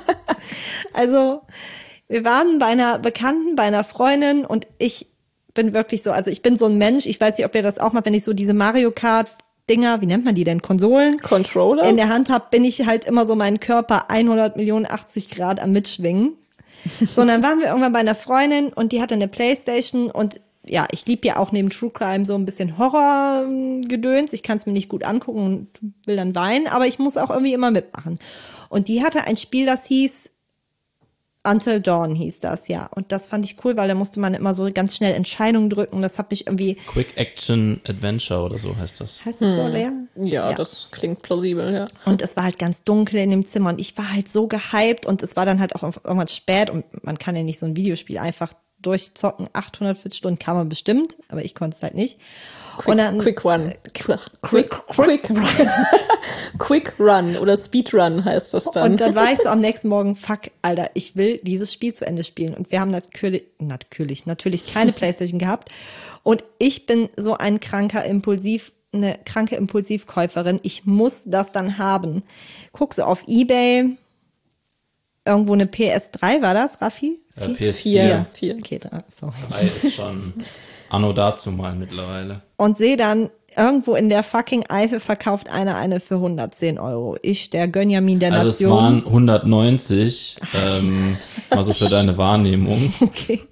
Also, wir waren bei einer Bekannten, bei einer Freundin und ich bin wirklich so, also ich bin so ein Mensch, ich weiß nicht, ob ihr das auch mal, wenn ich so diese Mario Kart Dinger, wie nennt man die denn, Konsolen? Controller? In der Hand habe, bin ich halt immer so meinen Körper hundert Millionen achtzig Grad am Mitschwingen. So, und dann waren wir irgendwann bei einer Freundin und die hatte eine Playstation und ja, ich liebe ja auch neben True Crime so ein bisschen Horrorgedöns. Ich kann es mir nicht gut angucken und will dann weinen, aber ich muss auch irgendwie immer mitmachen. Und die hatte ein Spiel, das hieß Until Dawn hieß das, ja. Und das fand ich cool, weil da musste man immer so ganz schnell Entscheidungen drücken. Das hat mich irgendwie... Quick Action Adventure oder so heißt das. Heißt das so, Lea? Ja, ja, das klingt plausibel, ja. Und es war halt ganz dunkel in dem Zimmer und ich war halt so gehypt und es war dann halt auch irgendwann spät und man kann ja nicht so ein Videospiel einfach durchzocken. achthundertvierzig Stunden kann man bestimmt, aber ich konnte es halt nicht. Quick, und dann, quick Run. Quick, Quick, quick, quick Run. Quick Run oder Speed Run heißt das dann. Und dann war ich so am nächsten Morgen, fuck, Alter, ich will dieses Spiel zu Ende spielen. Und wir haben natürlich, natürlich, natürlich keine Playstation gehabt. Und ich bin so ein kranker Impulsiv, eine kranke Impulsivkäuferin. Ich muss das dann haben. Guck so auf eBay, irgendwo eine P S drei war das, Raffi? Äh, P S vier. vier. Okay, da, so. drei ist schon anno dazu mal mittlerweile. Und sehe dann, irgendwo in der fucking Eifel verkauft einer eine für hundertzehn Euro. Ich, der Gönjamin der also Nation. Also es waren hundertneunzig, ähm, mal so für deine Wahrnehmung. Okay.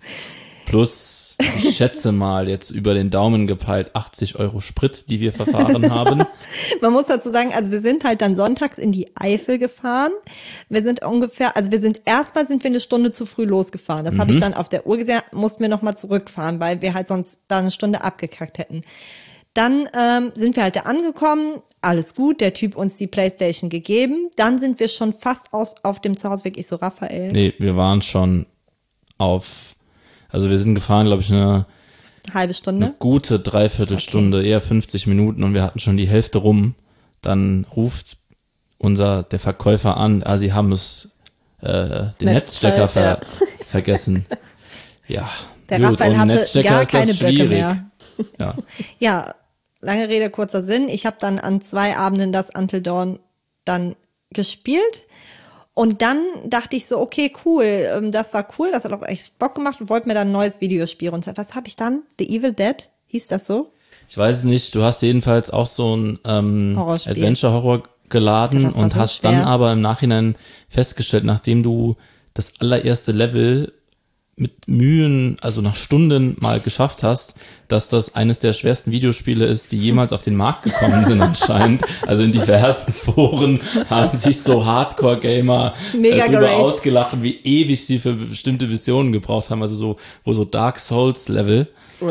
Plus, ich schätze mal, jetzt über den Daumen gepeilt achtzig Euro Sprit, die wir verfahren haben. Man muss dazu sagen, also wir sind halt dann sonntags in die Eifel gefahren. Wir sind ungefähr, also wir sind, erstmal sind wir eine Stunde zu früh losgefahren. Das mhm. habe ich dann auf der Uhr gesehen, mussten wir nochmal zurückfahren, weil wir halt sonst da eine Stunde abgekackt hätten. Dann ähm, sind wir halt da angekommen, alles gut, der Typ uns die Playstation gegeben. Dann sind wir schon fast aus, auf dem Zuhauseweg. Ich so, Raphael. Nee, wir waren schon auf, also wir sind gefahren, glaube ich, eine halbe Stunde, eine gute Dreiviertelstunde, okay. Eher fünfzig Minuten und wir hatten schon die Hälfte rum. Dann ruft unser, der Verkäufer an, ah, sie haben es, äh, den Netzstecker ver- ja. vergessen. Ja, der gut, Raphael und hatte Netzstecker gar ist das keine Blöcke schwierig. mehr. Ja. Ja, lange Rede, kurzer Sinn. Ich habe dann an zwei Abenden das Until Dawn dann gespielt. Und dann dachte ich so, okay, cool, das war cool, das hat auch echt Bock gemacht und wollte mir dann ein neues Videospiel runter. Was habe ich dann? The Evil Dead? Hieß das so? Ich weiß es nicht, du hast jedenfalls auch so ein ähm, Adventure-Horror geladen ja, und so hast schwer. Dann aber im Nachhinein festgestellt, nachdem du das allererste Level mit Mühen, also nach Stunden mal geschafft hast, dass das eines der schwersten Videospiele ist, die jemals auf den Markt gekommen sind anscheinend. Also in diversen Foren haben sich so Hardcore-Gamer äh, drüber ausgelacht, wie ewig sie für bestimmte Missionen gebraucht haben. Also so, wo so Dark Souls-Level.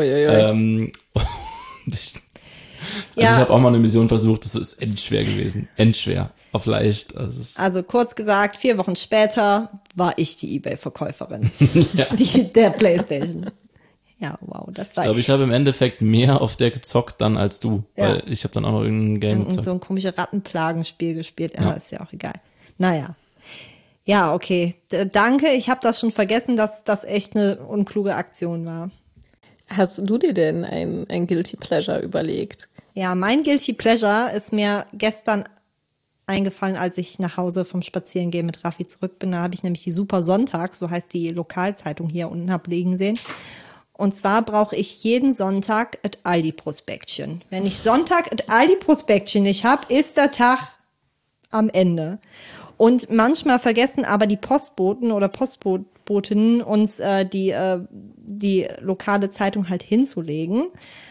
Ähm, ich, also ja. ich habe auch mal eine Mission versucht, das ist endschwer gewesen. Endschwer. Auf leicht. Also, also kurz gesagt, vier Wochen später war ich die eBay-Verkäuferin ja. die, der Playstation. Ja, wow, das war. Ich glaube, ich habe im Endeffekt mehr auf der gezockt dann als du, ja. weil ich habe dann auch noch irgendein Game gezockt. So ein komisches Rattenplagenspiel gespielt, ja, ja, ist ja auch egal. Naja. Ja, okay. D- danke, ich habe das schon vergessen, dass das echt eine unkluge Aktion war. Hast du dir denn ein, ein Guilty Pleasure überlegt? Ja, mein Guilty Pleasure ist mir gestern eingefallen, als ich nach Hause vom Spazierengehen mit Raffi zurück bin. Da habe ich nämlich die Super Sonntag, so heißt die Lokalzeitung hier unten, hab liegen sehen. Und zwar brauche ich jeden Sonntag et Aldi-Prospektchen. Wenn ich Sonntag et Aldi-Prospektchen nicht habe, ist der Tag am Ende. Und manchmal vergessen aber die Postboten oder Postbotinnen uns äh, die, äh, die lokale Zeitung halt hinzulegen.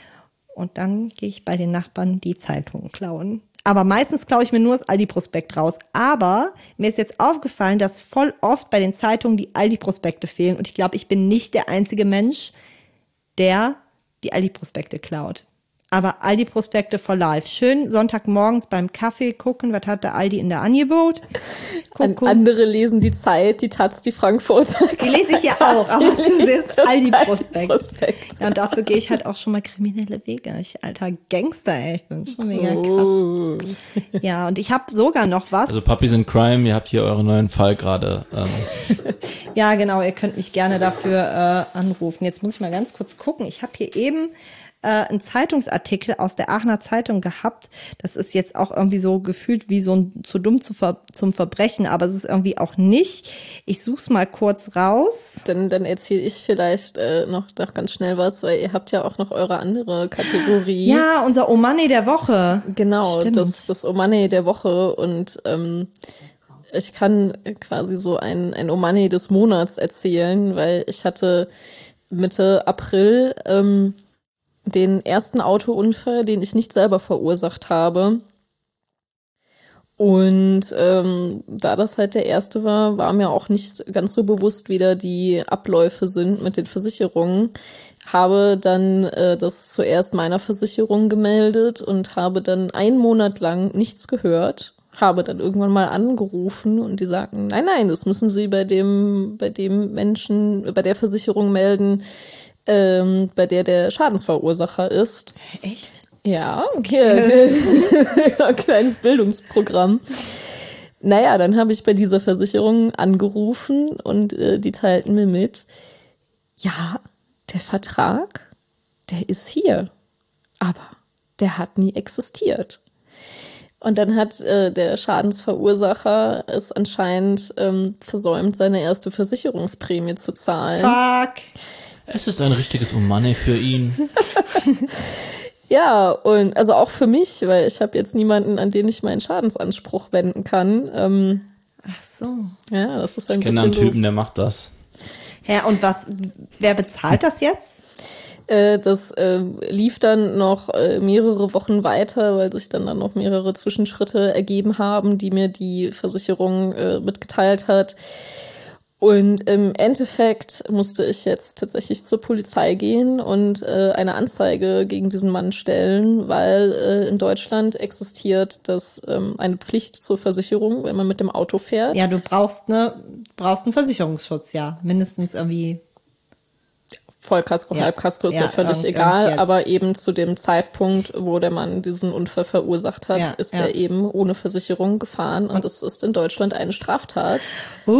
Und dann gehe ich bei den Nachbarn die Zeitung klauen. Aber meistens klaue ich mir nur das Aldi-Prospekt raus. Aber mir ist jetzt aufgefallen, dass voll oft bei den Zeitungen die Aldi-Prospekte fehlen. Und ich glaube, ich bin nicht der einzige Mensch, der die Aldi-Prospekte klaut. Aber Aldi-Prospekte for life. Schön Sonntagmorgens beim Kaffee gucken, was hat der Aldi in der Angebot. An, andere lesen die Zeit, die Taz, die Frankfurter. Die lese ich ja auch, aber du siehst Aldi-Prospekt. Aldi ja, und dafür gehe ich halt auch schon mal kriminelle Wege. Ich, alter Gangster, ey, ich bin schon mega krass. Oh. Ja, und ich habe sogar noch was. Also Puppies in Crime, ihr habt hier euren neuen Fall gerade. Ähm. Ja, genau, ihr könnt mich gerne dafür äh, anrufen. Jetzt muss ich mal ganz kurz gucken. Ich habe hier eben einen Zeitungsartikel aus der Aachener Zeitung gehabt. Das ist jetzt auch irgendwie so gefühlt wie so ein zu dumm zu ver, zum Verbrechen, aber es ist irgendwie auch nicht. Ich such's mal kurz raus. Dann, dann erzähle ich vielleicht äh, noch, noch ganz schnell was, weil ihr habt ja auch noch eure andere Kategorie. Ja, unser Omane der Woche. Genau, Stimmt. das, das Omane der Woche und ähm, ich kann quasi so ein, ein Omane des Monats erzählen, weil ich hatte Mitte April ähm, den ersten Autounfall, den ich nicht selber verursacht habe. Und ähm, da das halt der erste war, war mir auch nicht ganz so bewusst, wie da die Abläufe sind mit den Versicherungen. Habe dann äh, das zuerst meiner Versicherung gemeldet und habe dann einen Monat lang nichts gehört. Habe dann irgendwann mal angerufen und die sagten, nein, nein, das müssen Sie bei dem, bei dem Menschen, bei der Versicherung melden, Ähm, bei der der Schadensverursacher ist. Echt? Ja, okay. Ein kleines Bildungsprogramm. Naja, dann habe ich bei dieser Versicherung angerufen und äh, die teilten mir mit, ja, der Vertrag, der ist hier, aber der hat nie existiert. Und dann hat äh, der Schadensverursacher es anscheinend ähm, versäumt, seine erste Versicherungsprämie zu zahlen. Fuck! Es ist ein richtiges Money für ihn. Ja, und also auch für mich, weil ich habe jetzt niemanden, an den ich meinen Schadensanspruch wenden kann. Ähm, Ach so. Ja, das ist ein ich kenne bisschen einen Typen, doof. der macht das. Ja, und was, wer bezahlt das jetzt? Äh, das äh, lief dann noch äh, mehrere Wochen weiter, weil sich dann, dann noch mehrere Zwischenschritte ergeben haben, die mir die Versicherung äh, mitgeteilt hat. Und im Endeffekt musste ich jetzt tatsächlich zur Polizei gehen und äh, eine Anzeige gegen diesen Mann stellen, weil äh, in Deutschland existiert das ähm, eine Pflicht zur Versicherung, wenn man mit dem Auto fährt. Ja, du brauchst ne, brauchst einen Versicherungsschutz, ja, mindestens irgendwie. Vollkasko, ja. Halbkasko ist ja, ja völlig irgend, egal, aber eben zu dem Zeitpunkt, wo der Mann diesen Unfall verursacht hat, ja, ist ja. er eben ohne Versicherung gefahren und das ist in Deutschland eine Straftat. Uh,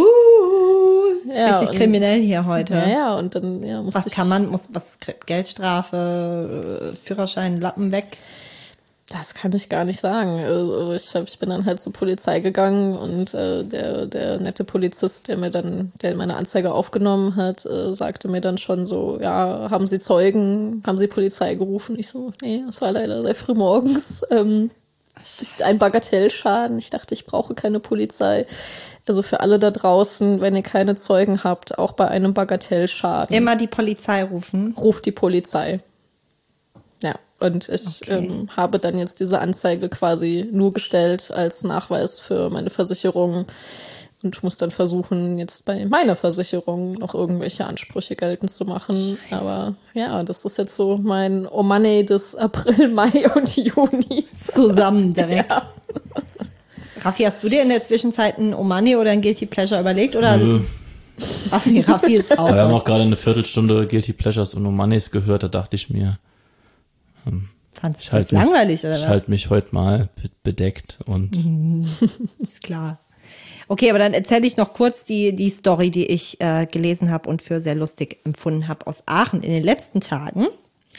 ja, richtig und, kriminell hier heute. Ja, ja, und dann ja, musste Was ich, kann man, muss was Geldstrafe, Führerschein, Lappen weg? Das kann ich gar nicht sagen. Also ich, hab, ich bin dann halt zur Polizei gegangen und äh, der, der nette Polizist, der mir dann, der meine Anzeige aufgenommen hat, äh, sagte mir dann schon so, ja, haben Sie Zeugen, haben Sie Polizei gerufen? Ich so, nee, es war leider sehr früh morgens. Ähm, ist ein Bagatellschaden. Ich dachte, ich brauche keine Polizei. Also für alle da draußen, wenn ihr keine Zeugen habt, auch bei einem Bagatellschaden. Immer die Polizei rufen. Ruft die Polizei. Ja. Und ich Okay. ähm, habe dann jetzt diese Anzeige quasi nur gestellt als Nachweis für meine Versicherung und muss dann versuchen, jetzt bei meiner Versicherung noch irgendwelche Ansprüche geltend zu machen. Scheiße. Aber ja, das ist jetzt so mein Oh Money des April, Mai und Juni. Zusammen direkt. Ja. Raffi, hast du dir in der Zwischenzeit ein Oh Money oder ein Guilty Pleasure überlegt? Oder? Nö. Raffi, Raffi ist raus. Wir haben auch gerade eine Viertelstunde Guilty Pleasures und No Moneys gehört, da dachte ich mir, Fandest ich du das langweilig oder ich was? Ich halte mich heute mal bedeckt und Ist klar. Okay, aber dann erzähle ich noch kurz die, die Story, die ich äh, gelesen habe und für sehr lustig empfunden habe aus Aachen in den letzten Tagen.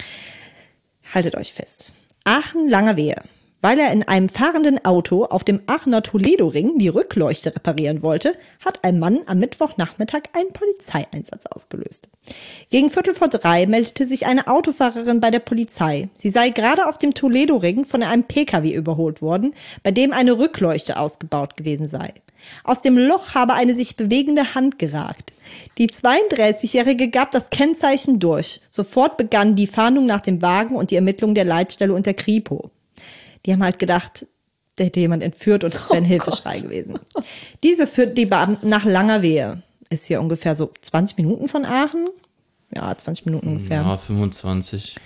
Haltet euch fest. Aachen Langerwehe. Weil er in einem fahrenden Auto auf dem Aachener Toledo-Ring die Rückleuchte reparieren wollte, hat ein Mann am Mittwochnachmittag einen Polizeieinsatz ausgelöst. Gegen Viertel vor drei meldete sich eine Autofahrerin bei der Polizei. Sie sei gerade auf dem Toledo-Ring von einem Pkw überholt worden, bei dem eine Rückleuchte ausgebaut gewesen sei. Aus dem Loch habe eine sich bewegende Hand geragt. Die zweiunddreißigjährige gab das Kennzeichen durch. Sofort begann die Fahndung nach dem Wagen und die Ermittlung der Leitstelle unter Kripo. Die haben halt gedacht, da hätte jemand entführt und es wäre ein Oh Hilfeschrei Gott. gewesen. Diese führt die Beamten nach Langerwehe. Ist hier ungefähr so zwanzig Minuten von Aachen? Ja, zwanzig Minuten ungefähr. ja, fünfundzwanzig.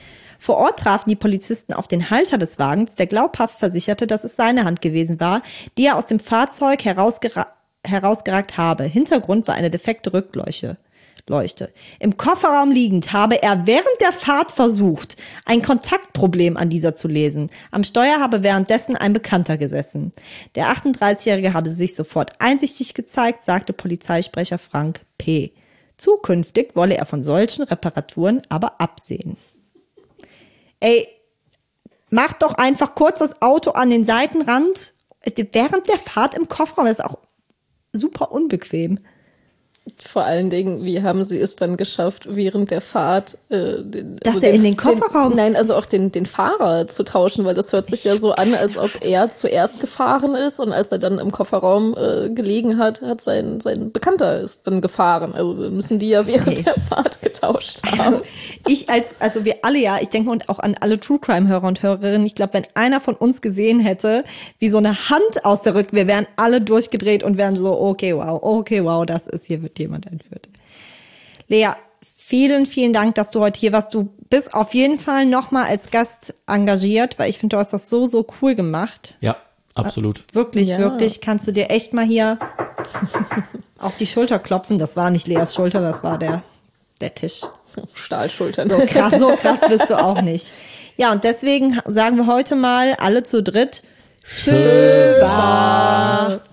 Vor Ort trafen die Polizisten auf den Halter des Wagens, der glaubhaft versicherte, dass es seine Hand gewesen war, die er aus dem Fahrzeug herausgera- herausgeragt habe. Hintergrund war eine defekte Rückleuchte. Leuchte. Im Kofferraum liegend habe er während der Fahrt versucht, ein Kontaktproblem an dieser zu lesen. Am Steuer habe währenddessen ein Bekannter gesessen. Der achtunddreißigjährige habe sich sofort einsichtig gezeigt, sagte Polizeisprecher Frank P. Zukünftig wolle er von solchen Reparaturen aber absehen. Ey, mach doch einfach kurz das Auto an den Seitenrand während der Fahrt im Kofferraum. Das ist auch super unbequem. Vor allen Dingen, wie haben sie es dann geschafft, während der Fahrt äh, den, Dass also er den, in den Kofferraum... Den, nein, also auch den, den Fahrer zu tauschen, weil das hört sich ja so an, als ob er zuerst gefahren ist und als er dann im Kofferraum äh, gelegen hat, hat sein, sein Bekannter ist dann gefahren. Also müssen die ja während okay. der Fahrt getauscht haben. Ich als, also wir alle ja, ich denke und auch an alle True-Crime-Hörer und Hörerinnen, ich glaube, wenn einer von uns gesehen hätte, wie so eine Hand aus der Rück, wir wären alle durchgedreht und wären so, okay, wow, okay, wow, das ist, hier wird jemand entführt. Lea, vielen, vielen Dank, dass du heute hier warst. Du bist auf jeden Fall nochmal als Gast engagiert, weil ich finde, du hast das so, so cool gemacht. Ja, absolut. Wirklich, ja. wirklich, kannst du dir echt mal hier auf die Schulter klopfen. Das war nicht Leas Schulter, das war der, der Tisch. Stahlschultern. So krass, so krass bist du auch nicht. Ja, und deswegen sagen wir heute mal alle zu dritt Tschö.